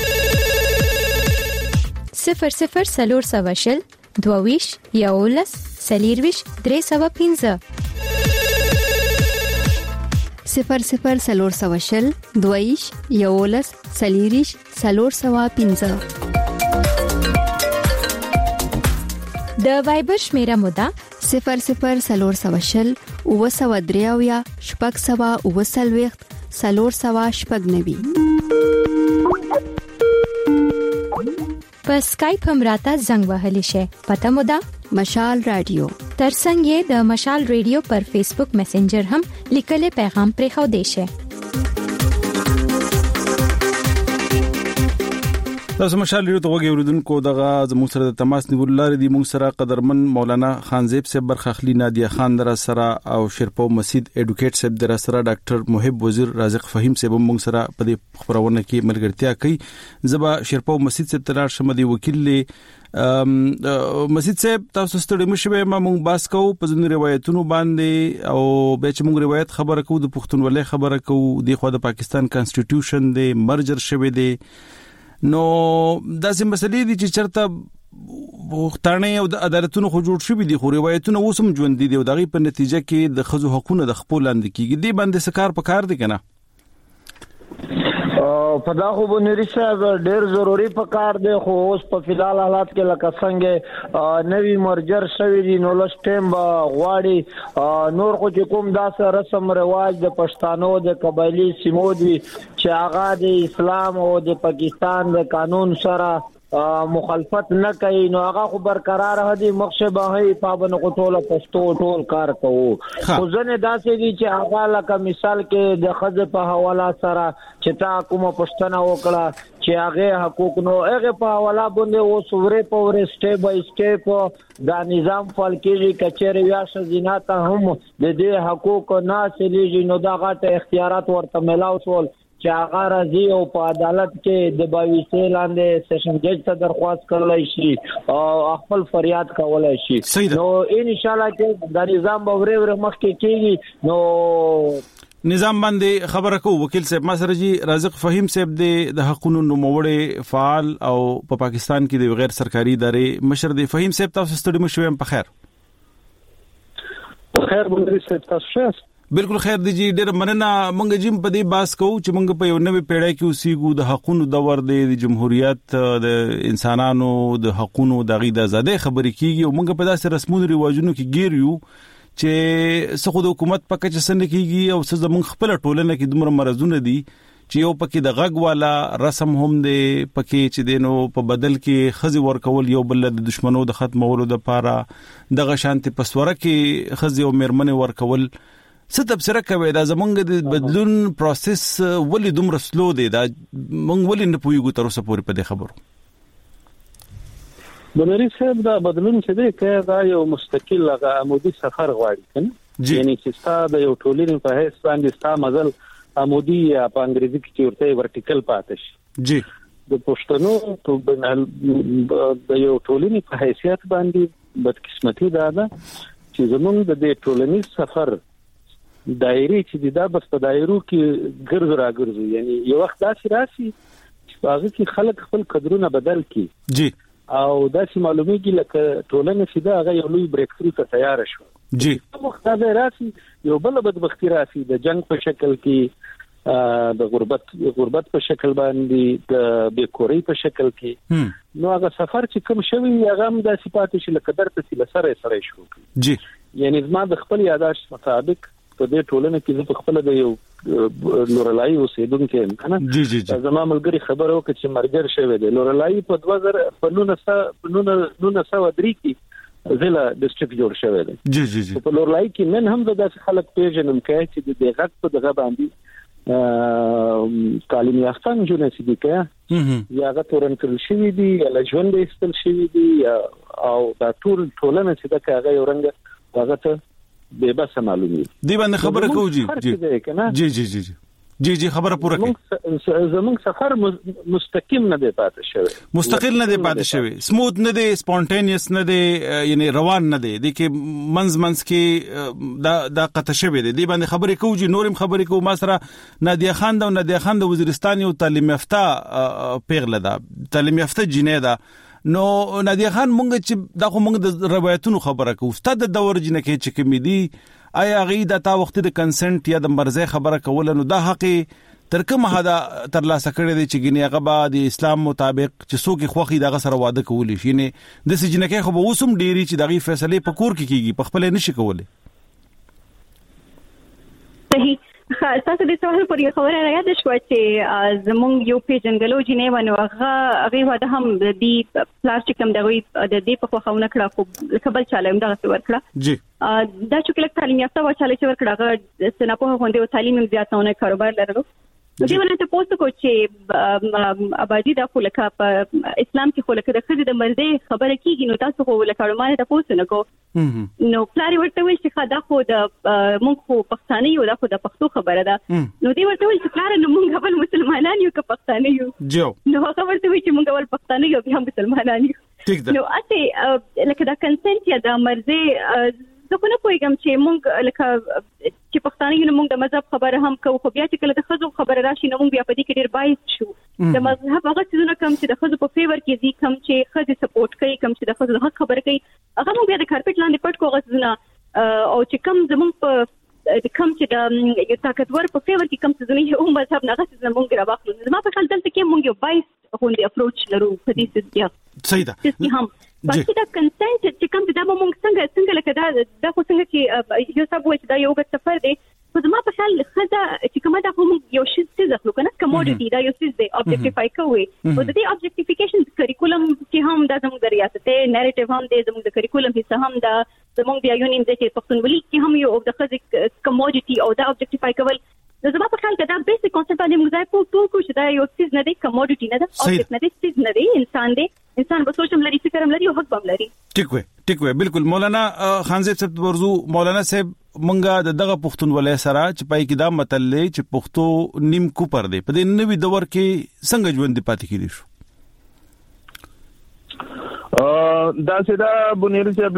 صفر صفر سلور سواشل دوویش یولس سلیرویش درې سوا پینزه صفر صفر سلور سواشل دویش یولس سلیریش سلور سوا پینزه د وایبر شمیره مودا صفر صفر سلور سواشل او سوا دریاویا شپږ سوا او سلويخت سلور سوا شپږ نوي په سکایپ هم راته زنګ وهلی شي پته مودا مشال رادیو ترڅنګ یې د مشال رادیو پر فیسبوک میسنجر هم لیکل پیغام پرې خو دی شي تاسو مشال یو توګه اوریدونکو دغه زموږ سره د تماس نیول لري دی موږ سره قدرمن مولانا خانزیب صاحب برخه اخلي نادیه خان در سره او شرپو مسجد ایډوکیټ صاحب در سره ډاکټر محب وزیر رازق فهیم صاحب موږ سره په دې خبرونه کې ملګرتیا کوي زبا شرپو مسجد صاحب تلار شمدي وکیل له مسجد صاحب تاسو ستړي مشوي ما موږ باس کوو په ځینو روایتونو باندې او به چې موږ روایت خبره کوو د پښتونولۍ خبره کوو د خو د پاکستان کانسټیټیوشن د مرجر شوی دی نو داسې مسلې دي چې چرته وختانه او د عدالتونو خو جوړ شوی دي خو روایتونه اوسم ژوند دي او دغه په نتیجه کې د خزو حقوقونه د خپل لاندې کیږي دی باندې سکار پکار دي کنه په دا خو بنيري صاحب ډېر ضروری پکار دی خو اوس په فلال حالات کې لکه څنګه نوی مرجر شوی دي نو لسټیم غواړي نور خو چې کوم داسې رسم رواج د پښتانو د قبایلی سیمو دي چې هغه د اسلام او د پاکستان د قانون سره مخالفت نه کوي نو هغه خو برقرار هدي مخشبه هي پابند قطوله پښتو ټول کار کوو خو ځنه داسې دي چې هغه لکه مثال کې د خځه په حواله سره چې تا کومه پښتنه وکړه چې هغه حقوق نو هغه په حواله باندې او سوره په ور سټیپ بای سټیپ دا نظام فعال کیږي کچېره یا شزینات هم د دې حقوق نه سلیږي نو دا غټه اختیارات ورته ملاو شول چې هغه راځي او په عدالت کې د باوي لاندې سیشن جج ته درخواست کولای شي او خپل فریاد کولای شي نو ان شاء الله چې د نظام باورې ور مخ کې کېږي نو نظام باندې خبره کو وکیل صاحب ما سره جی رازق فهیم صاحب د حقوقو نوموړي فعال او په پاکستان کې د غیر سرکاري ادارې مشر دی فهیم صاحب تاسو ستړي مشوي په خیر په خیر بلری صاحب تاسو ښه بالکل خیر دی جی ډېر مننه مونږ جیم په دې باس کوو چې مونږ په یو نوې پیړۍ کې اوسېګو د حقوقو دور دی د جمهوریت د انسانانو د حقوقو د غیدا زده خبرې کیږي او مونږ په داسې رسمونو ریواجونو کې ګیر یو چې څه خو د حکومت په کچه سن کېږي او څه زمونږ خپل ټولنه کې دومره مرزونه دي چې یو پکې د غږ والا رسم هم دی پکې چې دینو په بدل کې خزي ورکول یو بل د دشمنو د ختمولو د پاره د غشانت پسوره کې خزي او مرمنه ورکول څه تفسیر کوي دا زمونږ د بدلون پروسس ولې دومره سلو دی دا مونږ ولې نه پوهیږو تر اوسه پورې په دې خبرو بنوري صاحب دا بدلون چې دی که دا یو مستقل هغه عمودي سفر غواړي کنه یعنی چې ستا د یو ټولنې په هیڅ باندې ستا مزل عمودي یا په انګریزي کې ورته ورټیکل پاتې شي جی د پښتنو په د یو ټولنې په حیثیت باندې بدقسمتي دا ده چې زمونږ د دې ټولنې سفر دایره چې دا بس په دایرو کې ګرځ را ګرځي یعنی یو وخت داسې راشي چې هغه کې خلک خپل قدرونه بدل کړي جی او داسې معلومیږي لکه ټولنه چې دا هغه یو لوی بریک تھرو ته تیار شو جی وخت دا راشي یو بل بدبختی راشي د جنگ په شکل کې د غربت غربت په شکل باندې د بیکوري په شکل کې نو هغه سفر چې کوم شوی هغه هم د صفات چې لکه درته سره سره سره شو جی یعنی زما د خپل یاداش مطابق په دې ټولنه کې په خپل د یو لورلای اوسېدونکو یم کنه جی جی جی زما ملګری خبر وکړي چې مرګر شوی دی لورلای په دوه زره په نونه سو درې کې ضلع ډیسټریکټ جوړ شوی دی جی جی جی په لورلای کې من هم د داسې خلک پیژنم کوي چې د دې غږ په دغه باندې تعلیم یافته جنونه چې دي کوي یا هغه تورن کړل شوی دی یا ژوند ایستل شوی دی او دا ټول ټولنه چې د هغه یو رنګ هغه ته به بس معلومي دی باندې خبره کوو جی جی جی جی جی جی خبره پوره کړئ زموږ سفر مستقیم نه دی پاتې شوی مستقل نه دی پاتې شوی سموث نه دی سپونټینیس نه دی یعنی روان نه دی د کې منز منز کې دا دا قطه شوی دی دی باندې خبره کوو جی نورم خبره کوو ما سره نادیه خان دا نادیه خان د وزیرستان یو تعلیم یافته پیغله ده تعلیم یافته جنې ده نو نادیه خان مونږ چې دا خو مونږ د روایتونو خبره کوو ستاسو د دور جنہ کې چې کوم دي آیا غي د تا وخت د کنسنت یا د مرزه خبره کول نو دا حق تر کومه حدا تر لاسه کړی دی چې ګنې هغه به د اسلام مطابق چې څوک خوخي دغه سره واده کولی شي نه د سجنه کې خو به وسم ډیری چې دغه فیصله په کور کې کیږي په خپل نشي کولای صحیح تاسو د سوال پر یو خبره راځي چې زمونږ یو پیژنګلو جنې ونه هغه هغه واده هم د دې پلاستیک هم دغه د دې په خوونه کړه خو خبر چاله هم دغه څور کړه جی دا چې کله تعلیم یافته و چاله چې ور کړه سنپوه غونډه او تعلیم زیاتونه کاروبار لرلو نو دی ونه ته پوسټ کو چې ابادي د خلک په اسلام کې خلک د خځې د مرزه خبره کیږي نو تاسو خو لکه روانه ته پوسټ نه کو نو پلاری ورته ویل چې خدا خو د مونږ خو پښتانه یو د خو د پښتو خبره ده نو دی ورته ویل چې پلار نو مونږ خپل مسلمانان یو که پښتانه یو جو نو هغه ورته ویل چې مونږ ول پښتانه یو بیا مسلمانان یو نو اته لکه دا کنسنت یا د مرزه زه خو نه پوهیږم چې مونږ لکه چې پښتانه یو مونږ د مذهب خبره هم کوو خو بیا چې کله د خزو خبره راشي نو مونږ بیا په دې کې ډیر بایس شو د مذهب هغه څه کم چې د خزو په فیور کې دي کم چې خزې سپورټ کوي کم چې د خزو د حق خبره کوي هغه مونږ بیا د کارپټ لاندې پټ کوو غوښنه او چې کم زمونږ په د کم چې د یو طاقتور په فیور کې کم څه زموږ هم مذهب نه غوښتل زمونږ راوخلو زما په خیال دلته کې مونږ یو بایس غونډه اپروچ لرو په دې څه صحیح ده چې هم باقي دا کنسنت چې کوم دا به موږ څنګه څنګه لکه دا د خو څنګه چې یو سبو چې دا یو غت سفر دی خو زما په خیال خزه چې کومه دا هم یو شی څه ځخلو کنه کموډټي دا یو څه دی اوبجیکټیفای کوي او د دې اوبجیکټیفیکیشن کریکولم کې هم دا زموږ د ریاست نریټیو هم دی زموږ د کریکولم حصہ هم دا زموږ د یونین د چې پښتونولي کې هم یو د خزه کموډټي او دا اوبجیکټیفای کول زما په خیال کې دا بیسیک کانسپټ باندې موږ ځای په ټول کو چې دا یو څه نه دی کموډټي نه ده اوبجیکټ نه دی څه نه دی انسان دی انسان به سوچم لري فکرم لري او حق بم لري ټیک وي ټیک وي بالکل مولانا خانزیب صاحب ورزو مولانا صاحب مونږه د دغه پښتونولۍ سره چې پای کې دا متلې چې پښتو نیم کو پر دی په دې نوې دور کې څنګه ژوند پاتې کیږي شو دا سدا بنیر صاحب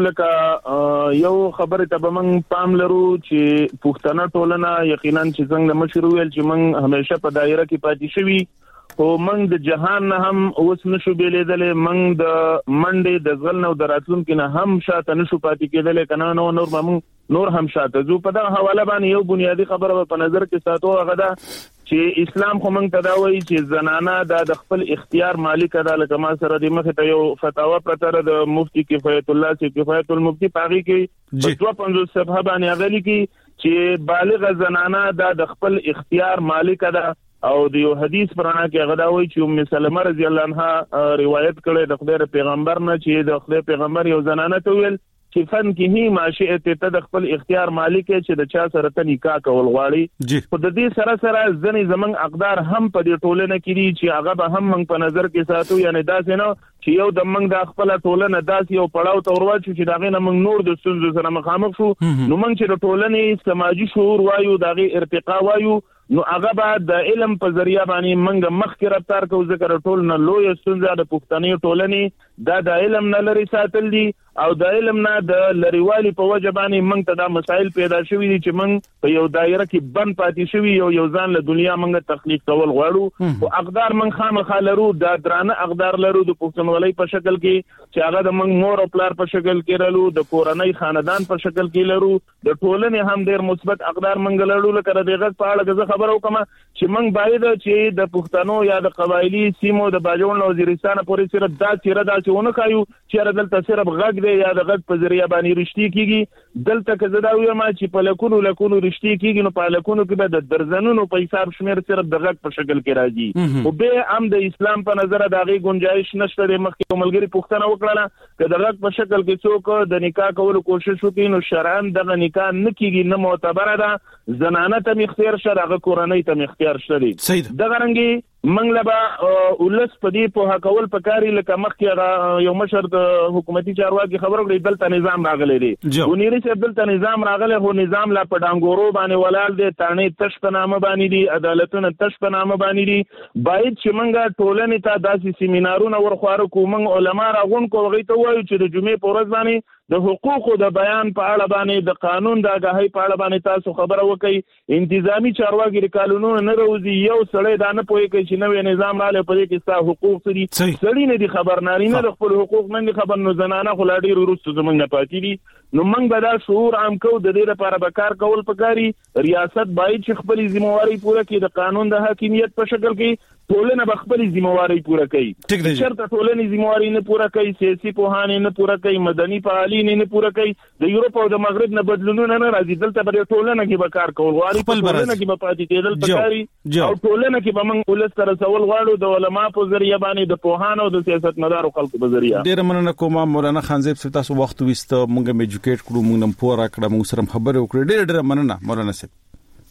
لکه یو خبره ته به من پام لرو چې پښتنه ټولنه یقینا چې څنګه مشر ویل چې من همیشه په دایره کې پاتې شوی او من د جهان نه هم اوس نشو بیلیدلې من د منډې د ځل نو دراتلون کې نه هم شاته نشو پاتې کېدلې کنه نو نور من نور هم شاته زو په دا حواله باندې یو بنیادی خبره په نظر کې ساتو هغه دا چې اسلام خو موږ تداوي چې زنانه د خپل اختیار مالک ده لکه ما سره د مخ ته یو فتاوا پرتره د مفتي کفایت الله چې کفایت المفتی پاغي کې په دوه پنځوس صفحه باندې غلي کې چې بالغ زنانه د خپل اختیار مالک ده او د یو حدیث پرانا کې غدا وای چې ام سلمہ رضی الله عنها روایت کړي د خدای پیغمبر نه چې د خدای پیغمبر یو زنانه ته ویل چې فن کې هی ماشئه ته د خپل اختیار مالک چې د چا سره ته نکاح کول غواړي خو د دې سره سره ځنې زمنګ اقدار هم په دې ټولنه کې دي چې هغه به هم موږ په نظر کې ساتو یعنی دا څنګه چې یو د موږ د خپل ټولنه داس یو پړاو ته ورواچو چې داغه نه موږ نور د ستونزو سره مخامخ شو نو موږ چې د ټولنې سماجی شعور وایو داغه ارتقا وایو نو هغه به د علم په ذریعہ باندې منګه مخکې رفتار کو ذکر ټول نه لوی ستونزه د پښتني ټولنې دا د علم نه لري ساتل دي او د علم نه د لریوالي په وجه باندې منګ ته دا مسائل پیدا شوي دي چې منګ په یو دایره کې بند پاتې شوي یو یو ځان له دنیا منګ تخلیق کول غواړو او اقدار من خامخا لرو دا درانه اقدار لرو د پښتونولۍ په شکل کې چې هغه د منګ مور او پلار په شکل کې لرو د کورنۍ خاندان په شکل کې لرو د ټولنې هم ډېر مثبت اقدار منګ لرو لکه د دغه په اړه خبرو کوم چې موږ باید چې د پښتنو یا د قبایلی سیمو د باجوړ وزیرستان پورې صرف دا چیرې دا چې ونه کایو چې دلته صرف غږ دی یا د غږ په ذریعہ باندې رښتې کیږي دلته که زدا ویم چې په لکونو لکونو رښتې کیږي نو په لکونو کې به د درزنونو په حساب شمیر صرف د غږ په شکل کې راځي او به هم د اسلام په نظر د غي گنجائش نشته د مخکې ملګری پښتنه وکړه چې د غږ په شکل کې څوک د نکاح کولو کوشش وکړي نو شرعاً د نکاح نه کیږي نه معتبره ده زنانه ته اختیار شرعه کورنۍ ته اختیار شته دغه رنګي منګلبا ولس پدې په حقول پکاري لکه مخکې یو مشر د حکومتي چارواکي خبرو کړي دلته نظام راغلی دی ونيري چې دلته نظام راغلی هو نظام لا پډانګورو باندې ولال دي تانه تش په نامه باندې دي عدالتونه تش په نامه باندې دي باید چې منګه ټولنې ته داسې سیمینارونه ورخواره کوم علما راغون کوي ته وایي چې د جمعې په ورځ باندې د حقوقو د بیان په اړه باندې د قانون د آگاهی په اړه باندې تاسو خبره وکړئ انتظامی چارواکي د قانونونو نه روزي یو سړی دا نه پوي کوي چې نوې نظام رااله په دې کې ستا حقوق سړي سړي نه دي خبر ناري نه د خپل حقوق نه خبر نو زنانه خو لا ډیر ورسته زمونږ نه پاتې دي نو موږ به دا شعور عام کو د دې لپاره به کار کول پکاري ریاست باید چې خپل ذمہواری پوره کړي د قانون د حاکمیت په شکل کې ټولنه به خپل ذمہواری پوره کوي شرط ټولنه ذمہواری نه پوره کوي سیاسي پوهانه نه پوره کوي مدني فعالین نه پوره کوي د یورپ او د مغرب نه بدلونونه نه راځي دلته به ټولنه کې به کار کول غواړي ټولنه کې به پاتې کېدل پکاري او ټولنه کې به موږ ولس سره سوال غواړو د علما په ذریعہ باندې د پوهانو او د سیاستمدارو خلکو په ذریعہ ډیر مننه کوم مولانا خانزیب صاحب تاسو وخت وست موږ میجوکیټ کړو موږ نن پوره کړم موږ سره خبرې وکړې ډیر ډیر مننه مولانا صاحب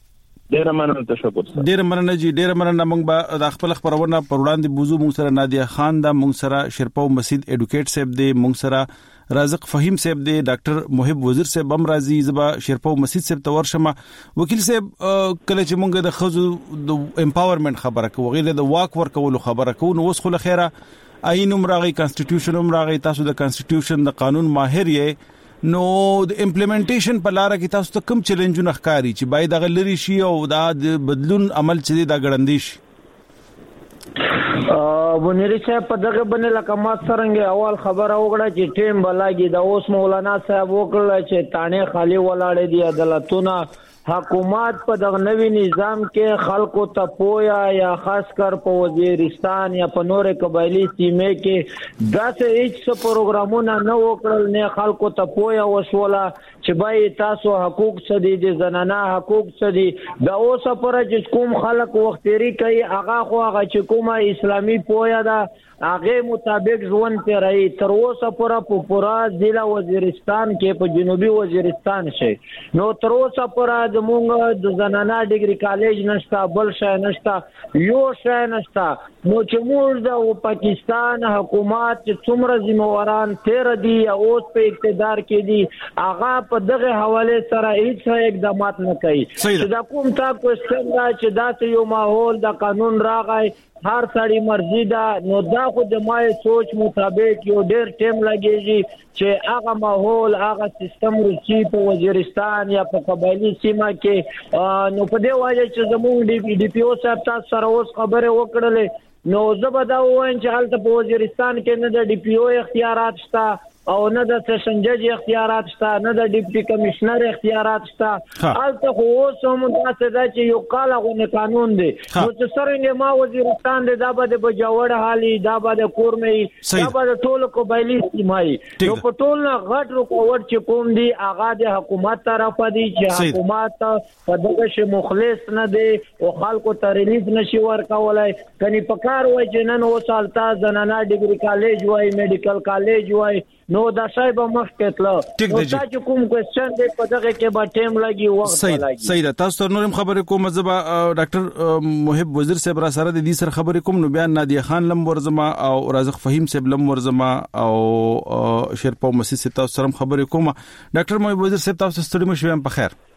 ډیر مننه تشکر سره ډیر مننه جی ډیر مننه موږ به د خپل خبرونه پر وړاندې بوزو موږ سره نادیه خان دا موږ سره شرپاو مسجد اډوکیټ صاحب دی موږ سره رازق فهیم صاحب دی ډاکټر محب وزیر صاحب هم راځي زبا شرپاو مسجد صاحب تور شمه وکیل صاحب کله چې موږ د خزو د امپاورمنت خبره کوو غیله د واک ور کولو خبره کوو نو اوس خو لخيره آئین عمرغه کانسټیټیوشن عمرغه تاسو د کانسټیټیوشن د قانون ماهر یې نو د امپلیمنټیشن په لار کې تاسو ته کوم چیلنجونه ښکاری چې باید غلري شي او دا د بدلون عمل چې دا ګړندې شي ا بنيري صاحب په دغه باندې لکه ما څنګه اول خبره وکړه چې ټیم بلاګي د اوس مولانا صاحب وکړه چې تانه خالی ولاړې دي عدالتونه حکومت په دغه نوی نظام کې خلکو ته پویا یا خاص کر په وزیرستان یا په نورې قبایلی سیمه کې داسې هیڅ پروګرامونه نه وکړل نه خلکو ته پویا وشوله چې بای تاسو حقوق څه دي د زنانه حقوق څه دي د اوسه پر چې کوم خلک وختيري کوي هغه خو هغه چې کومه اسلامي پویا ده هغه مطابق ژوند تیرای تر اوسه پر په پورا ضلع وزیرستان کې په جنوبي وزیرستان شي نو تر اوسه پر د مونږ د زنانه ډیګري کالج نشته بل شای نشته یو شای نشته نو چې موږ د پاکستان حکومت چې څومره ذمہواران تیر دي اوس په اقتدار کې دي هغه په دغه حواله سره هیڅ اقدامات نه کوي چې دا کوم تا کوشن دا چې دا یو ماحول د قانون راغی هر سړی مرضی دا نو دا خو د مای سوچ مطابق یو ډیر ټیم لګیږي چې هغه ماحول هغه سیستم رچی په وزیرستان یا په قبایلی سیمه کې نو په دې وجه چې زموږ ډي پی او صاحب تاسو سره اوس خبره وکړلې نو زبدا وایم چې حالت په وزیرستان کې نه د ډي پی او اختیارات شته او نه د سیشن جج اختیارات شته نه د ډیپټي کمشنر اختیارات شته البته خو اوس هم تاسو دا چې یو کاله قانون دی نو چې څنګه ما وزیرستان دی دا به د جوړ حالي دا به د کورمې دا به د ټولو قبایلی سیمای نو په ټول غټ رکوټ چې کوم دی هغه د حکومت طرف دی چې حکومت په دغه شی مخلص نه دی او خلکو ته ریلیف نشي ورکولای کني پکار وای چې نن اوس التا زنانه ډیګري کالج وای میډیکل کالج وای نو دا شای به مخ کتل نو دا چې کوم کوېسچن دی په دغه کې به ټیم لګي وخت لګي صحیح ده تاسو نورم خبرې کوم زبا ډاکټر محب وزیر صاحب را سره د دې سره خبرې کوم نو بیان نادیه خان لم ورزما او رازق فهیم صاحب لم ورزما او شرپاو مسجد صاحب تاسو سره خبرې کوم ډاکټر محب وزیر صاحب تاسو ستړي مشو هم په خیر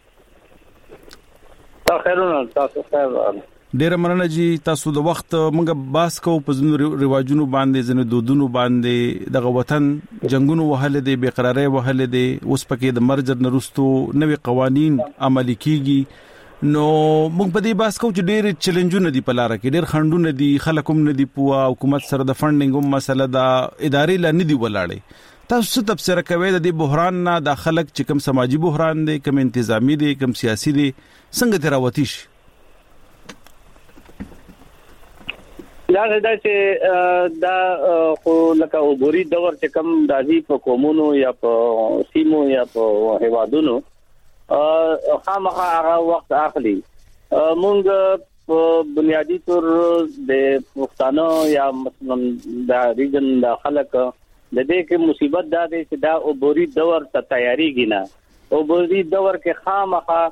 تا خیرونه تاسو خیر ډیر مننه جی تاسو د وخت موږ باس کو په زنو رواجونو باندې زنه دودونو باندې د وطن جنگونو وهله دي بیقراری وهله دي اوس پکې د مرجر نرستو نوې قوانين عملي کیږي نو موږ په دې باس کو چې ډیر چیلنجونه دي په لار کې ډیر خندونه دي خلکوم نه دي پوا حکومت سره د فندینګ هم مسله دا ادارې لا نه دي ولاړې تاسو څه تفسیر کوي د دې بحران نه د خلک چې کوم سماجی بحران دي کوم انتظامی دي کوم سیاسي دي څنګه تراوتیش دا دا چې دا خو لکه وګوري دور چې کم دازي په کومونو یا په سیمو یا په هوادونو خامخا هغه وخت اخلي مونږ په بنیادی تور د پښتانه یا مثلا د ریجن د خلک د دې کې مصیبت دا دی چې دا وګوري دور ته تیاری کینا وګوري دور کې خامخا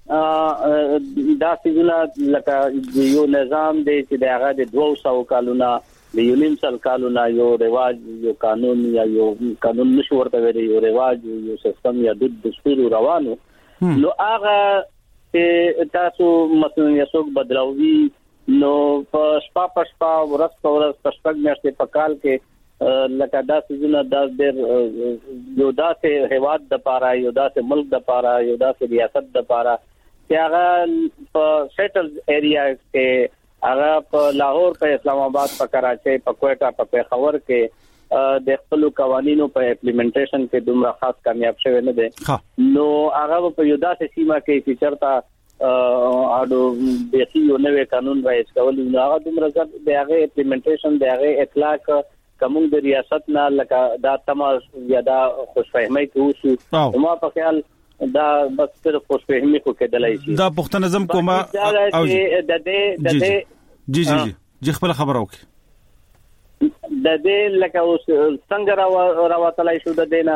دا څنګه لکه یو نظام دی چې د هغه د دوه سوه کالونه د یونیم سل کالونه یو رواج یو قانون یا یو قانون نشو ورته ویلي یو رواج یو سیستم یا د دستور روانو نو هغه چې تاسو مثلا یو څوک بدلاوي نو په شپه په شپه ورځ په ورځ په شپږ میاشتې په کال کې لکه دا څنګه دا د یو داسې هیواد د پاره یو داسې ملک د پاره یو داسې ریاست د پاره چې هغه په سیټل ایریا کې هغه په لاهور په اسلام آباد په کراچۍ په کوټا په پېښور کې د خپل قوانینو په امپلیمنټیشن کې دومره خاص کامیاب شوی نه دي نو هغه په یو داسې سیمه کې چې چرته اډو د یو نوې قانون رایج کول نو هغه دومره د هغه امپلیمنټیشن د هغه اطلاق کوم د ریاست نه لکه دا تماس یا دا خوشفهمي کوو ما په خیال دا بس صرف خوشفهمي کو کېدلای شي دا پښتون نظم کومه او د دې د دې جی جی جی خپل خبر اوکې د دې لکه اوس څنګه راوتلای شو د دینه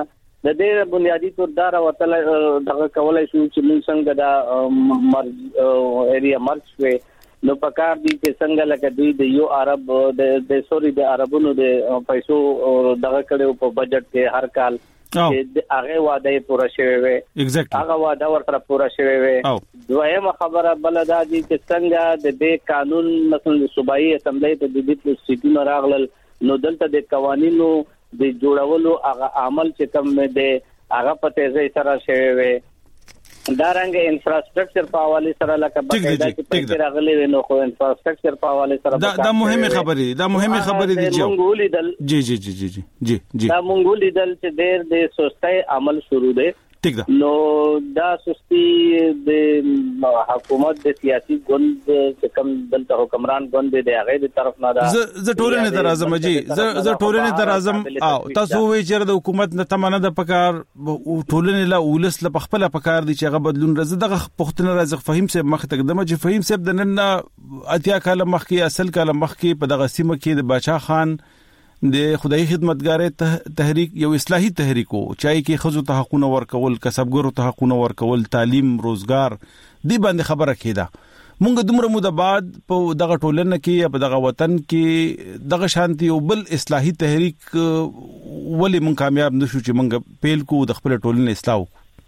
د دې بنیادی تور دار او تل دغه کولای شو چې موږ څنګه دا مرج ایریا مرج وي نو پکار دي چې څنګه لکه دوی د یو عرب د سوري د عربونو د پیسو دغه کړو په بجټ کې هر کال چې هغه وعده پوره شوی وي هغه وعده ورته پوره شوی وي دویمه خبره بل دا دي چې څنګه د دې قانون مثلا صوبایي اسمبلی ته د دې سیټونو راغلل نو دلته د قوانینو د جوړولو هغه عمل چې کوم دی هغه په تیزی سره شوی وي دا رنګ انفراستراکچر په حواله سره لکه باقاعده چې په راغلي نو خو انفراستراکچر په حواله سره دا دا مهمه خبره ده دا مهمه خبره دي جی جی جی جی جی جی جی دا مونږ لیدل چې ډېر د سستۍ عمل شروع دی ٹھیک ده نو دا سستی د حکومت د سیاسي ګوند چې کوم دلته حکمران ګوند دی هغه د طرف نه دا ز ټولنه در اعظم جی ز ټولنه در اعظم او تاسو وی چې د حکومت نه تمنه د پکار ټولنه لا ولس ل خپل پکار دي چې هغه بدلون راځي دغه پښتنه رازق فهیم صاحب مخ تقدمه چې فهیم صاحب د نن اتیا کاله مخ کې اصل کاله مخ کې په دغه سیمه کې د باچا خان د خدای خدمتګارې تحریک یو اصلاحي تحریک او چای کې خزو ته حقونه ورکول کسبګرو ته حقونه ورکول تعلیم روزګار دی باندې خبره کیده مونږ دومره موده بعد په دغه ټولنه کې په دغه وطن کې دغه شانتي او بل اصلاحي تحریک ولې مونږ کامیاب نشو چې مونږ پیل کو د خپل ټولنې اصلاح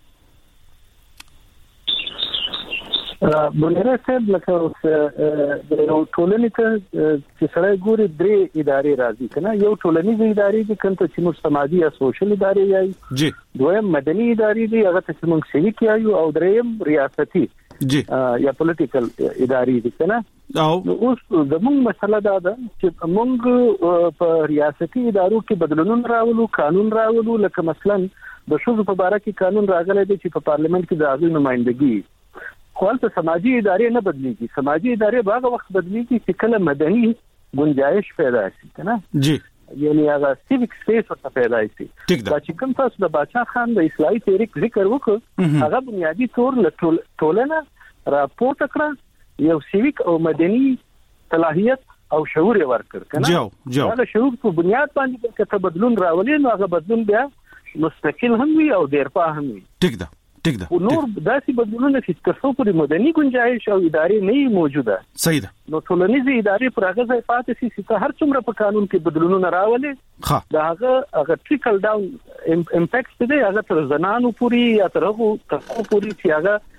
بنیره صاحب لکه د ټولنې ته چې سره ګوري درې ادارې راځي کنه یو ټولنیز ادارې دي کنه چې موږ سماجی یا سوشل ادارې یای جی دویم مدني ادارې دي هغه چې موږ سیویک یایو او دریم ریاستي جی یا پولیټیکل ادارې دي کنه او اوس د موږ مسله دا ده چې موږ په ریاستي ادارو کې بدلونونه راولو قانون راولو لکه مثلا د شوزو په اړه کې قانون راغلی دی چې په پارلیمنت کې د عضو نمائندګي خپل ته سماجی ادارې نه بدليږي سماجی ادارې باغ وخت بدليږي چې کله مدني گنجائش پیدا شي کنه جی یعنی هغه سیویک سپیس ورته پیدا شي دا چې کوم تاسو د باچا خان د اصلاحي تحریک ذکر وکړ هغه بنیادی تور ټولنه راپورټ کړ یو سیویک او مدني صلاحیت او شعور ورکړ کنه جو جو هغه شعور په بنیاد باندې چې بدلون راولي نو هغه بدلون بیا مستقل هم وي او دیرپا هم وي ټیک ده ټیک ده نور داسې بدلونونه چې تاسو پرې مدني گنجائش او ادارې نه موجوده صحیح ده نو ټولنیزه ادارې پر هغه ځای پاتې شي چې هر څومره په قانون کې بدلونونه راولي دا هغه هغه ټریکل ډاون امپیکټ دی هغه تر زنانو پوری یا تر هغه تاسو پوری چې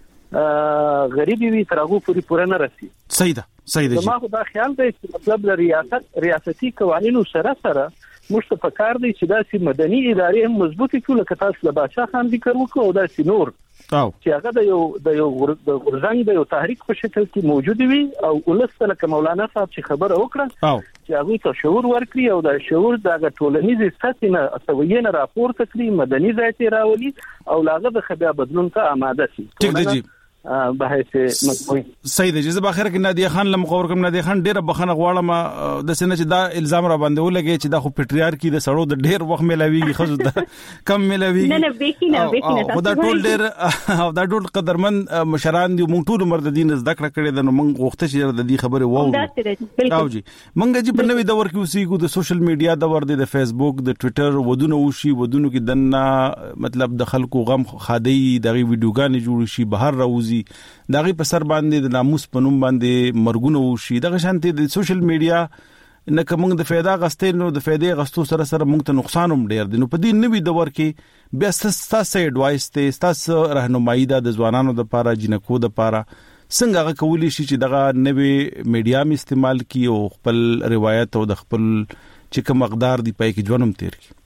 هغه غریبي وي تر هغه پوری پوره نه رسي صحیح ده صحیح ده ما خو دا خیال دی چې مطلب د ریاست ریاستي قوانینو سره سره مشته پکار دی چې دا سي مدني ادارې هم مضبوطی کول که تاسو له باچا خان ذکر وکړو دا سي نور او چې هغه د یو د یو د غورځنګ د یو تحریک په شکل کې موجود وي او ولستل ک مولانا صاحب چې خبره وکړه چې هغه ته شعور ورکړي او دا شعور د ټولنیز ساتنه اسویینه راپورته کړي مدني ځای راولي او لاغه د خبره بدلون ته آماده شي ټیک دی بحث مطبوعي صحیح دی چې په اخر کې نادیه خان لم خبر کوم نادیه خان ډیره بخنه غواړم د سینې چې دا الزام را باندې ولګي چې دا خو پټریارکی د سړو د ډیر وخت ملاويږي خزو د کم ملاويږي نه نه بهینه بهینه دا ټول ډیر او دا ټول قدرمن مشران دي مونږ ټول مر د دین زده کړه کړې د مونږ وخت چې د دې خبره وو او جی مونږ چې په نوې دور کې اوسېګو د سوشل میډیا دور دی د فیسبوک د ټوئیټر ودونه وشي ودونو کې دنه مطلب د خلکو غم خادي دغه ویډیوګان جوړ شي بهر راوځي دغه په سر باندې د ناموس پنوم باندې مرګونه وشي دغه شانتي د سوشل میډیا نه کوم د فایده غستې نو د فایده غستو سره سره موږ ته نقصان هم ډیر دي نو په دې نوې دور کې بیا ستاسو اډوایس ته ستاسو راهنمایي د ځوانانو د لپاره جنکو د لپاره څنګه هغه کولی شي چې دغه نوې میډیا م استعمال کړي او خپل روایت او د خپل چې کوم مقدار دی پای کې ژوندم تیر کړي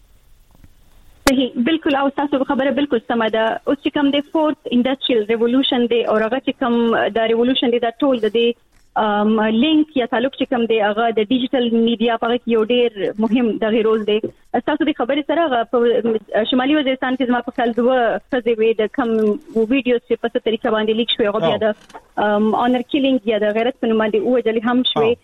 صحیح بالکل او تاسو خبره بالکل سم ده او چې کوم د فورث انډستریال ریولوشن دی او هغه چې کوم د ریولوشن دی دا ټول د ام لینک یا تعلق چې کوم دی هغه د ډیجیټل میډیا په کې یو ډیر مهم د رول دی تاسو د خبرې سره په شمالي وزیرستان کې زما په خیال دوه څه دی د کوم ویډیو چې په څه طریقه باندې لیک شوی هغه بیا د ام اونر کیلینګ یا د غیرت په نوم باندې وجلي هم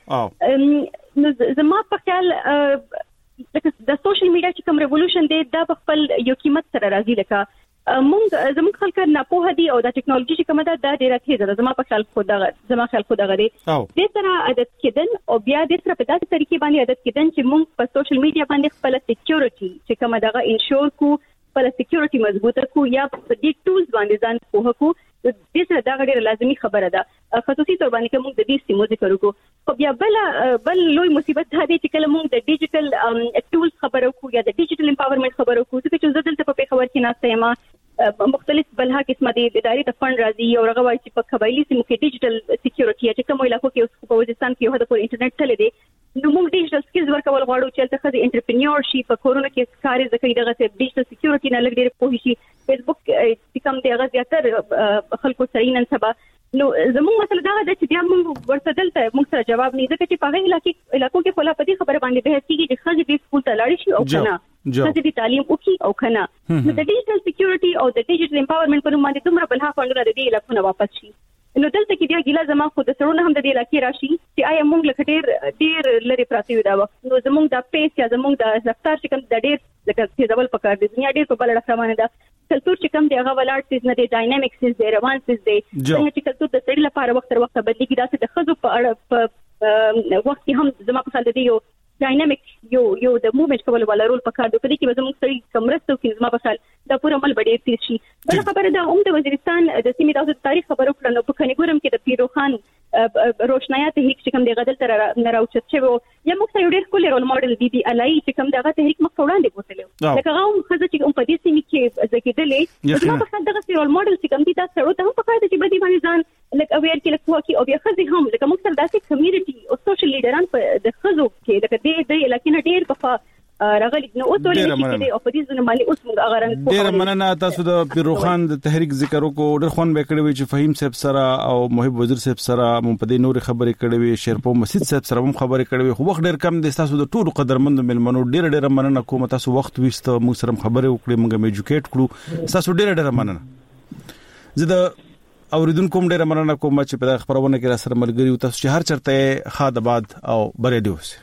شوی نو زما په خیال لکه د سوشل میډیا چې کوم ریولوشن دی دا په خپل یو قیمت سره راځي لکه مونږ زموږ خلک نه په هدي او د ټیکنالوژي چې کوم ده دا ډیره تیزه ده زما په خیال خو دغه زما خیال خو دغه دی د سره عادت کېدل او بیا د سره په داسې طریقې باندې عادت کېدل چې مونږ په سوشل میډیا باندې خپل سکیورټي چې کوم دغه انشور کو خپل سکیورټي مضبوطه کو یا په دې ټولز باندې ځان پوهه کو د دې سره دا ډېر لازمي خبره ده خصوصي تور باندې کوم د دې سیمو ذکر وکړو خو بیا بل بل لوی مصیبت دا دی چې کله موږ د ډیجیټل ټولز خبرو کو یا د ډیجیټل امپاورمنت خبرو کو چې چې دلته په پیښور کې ناسته ما مختلف بلها قسمه دي د ادارې د فند راځي او هغه وایي چې په قبایلی سیمو کې ډیجیټل سکیورټي چې کوم علاقو کې اوس په وزستان کې هدا په انټرنیټ تل دي نو موږ ډیجیټل سکلز ورکول غواړو چې تاسو د انټرپرینور شي په کورونا کې کار زکې دغه ډیجیټل سکیورټي نه لګ ډېر پوه شي فیسبوک چې کوم دی هغه زیاتره خلکو سره نن سبا نو زموږ مسله دا ده چې بیا موږ ورته دلته موږ سره جواب نه ځکه چې په هغه علاقې علاقو کې خلا پدې خبره باندې به هیڅ چې خځې د سکول ته لاړ شي او کنه خځې د تعلیم وکي او کنه نو د ډیجیټل سکیورټي او د ډیجیټل امپاورمنت په نوم باندې دومره بلها فندونه د دې علاقو واپس شي نو دلته کې بیا ګیلا زما خو د سرونه هم د دې علاقې راشي چې آیا موږ لکه ډېر ډېر لري پراته یو دا وخت نو زموږ د پیس یا زموږ د رفتار چې کوم د ډېر لکه چې ډبل پکار دي دنیا ډېر په بل ډول روانه ده کلتور چې کوم دی هغه ولاړ سیس نه دی ډاینامیکس دی روان سیس دی څنګه چې کلتور د سړي لپاره وخت تر وخت بدلېږي دا چې د خزو په اړه په وخت کې هم زما په خیال دی یو ډاینامیک یو یو د موومنت کول ولا رول پکار دی په دې کې به زموږ سړي کمرستو کې زما په خیال دا پوره عمل بډې تیر شي بل خبره ده اوم د وزیرستان د سیمې د تاریخ خبرو کړنو په کنيګورم کې د پیرو خان روشنايات تحریک چې کوم دی غدل تر نه راوچت شوی یا موږ سره ډېر کول رول ماډل بي بي الای چې کوم دغه تحریک مخ وړاندې بوتلو لکه هغه خزه چې په دې سیمې کې ځکېدلې نو په خاطر دغه رول ماډل چې کوم دي تاسو ته هم په کار دي چې بدی باندې ځان لکه اویر کې لکه وکی او بیا خزه هم لکه موږ سره داسې کمیونټي او سوشل لیډران په د خزو کې لکه دې د علاقې ډېر په راغلی نو اوس ولې چې او په دې ځنه مالي اوس موږ هغه رنګ ډېر مننه تاسو د پیروخان د تحریک ذکر وکړو ډېر خون به کړی وي چې فهیم صاحب سره او محب وزیر صاحب سره مون په دې نور خبرې کړې وي شیرپو مسجد صاحب سره هم خبرې کړې وي خو وخت ډېر کم دي تاسو د ټولو قدرمند ملمنو ډېر ډېر مننه کوم تاسو وخت وست موږ سره خبرې وکړې موږ ایجوکیټ کړو تاسو ډېر ډېر مننه زه د اوریدونکو هم ډېر مننه کوم چې په خبرونه کې را سره ملګری تاسو چې هر چرته خادباد او بری دیوس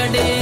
ډېر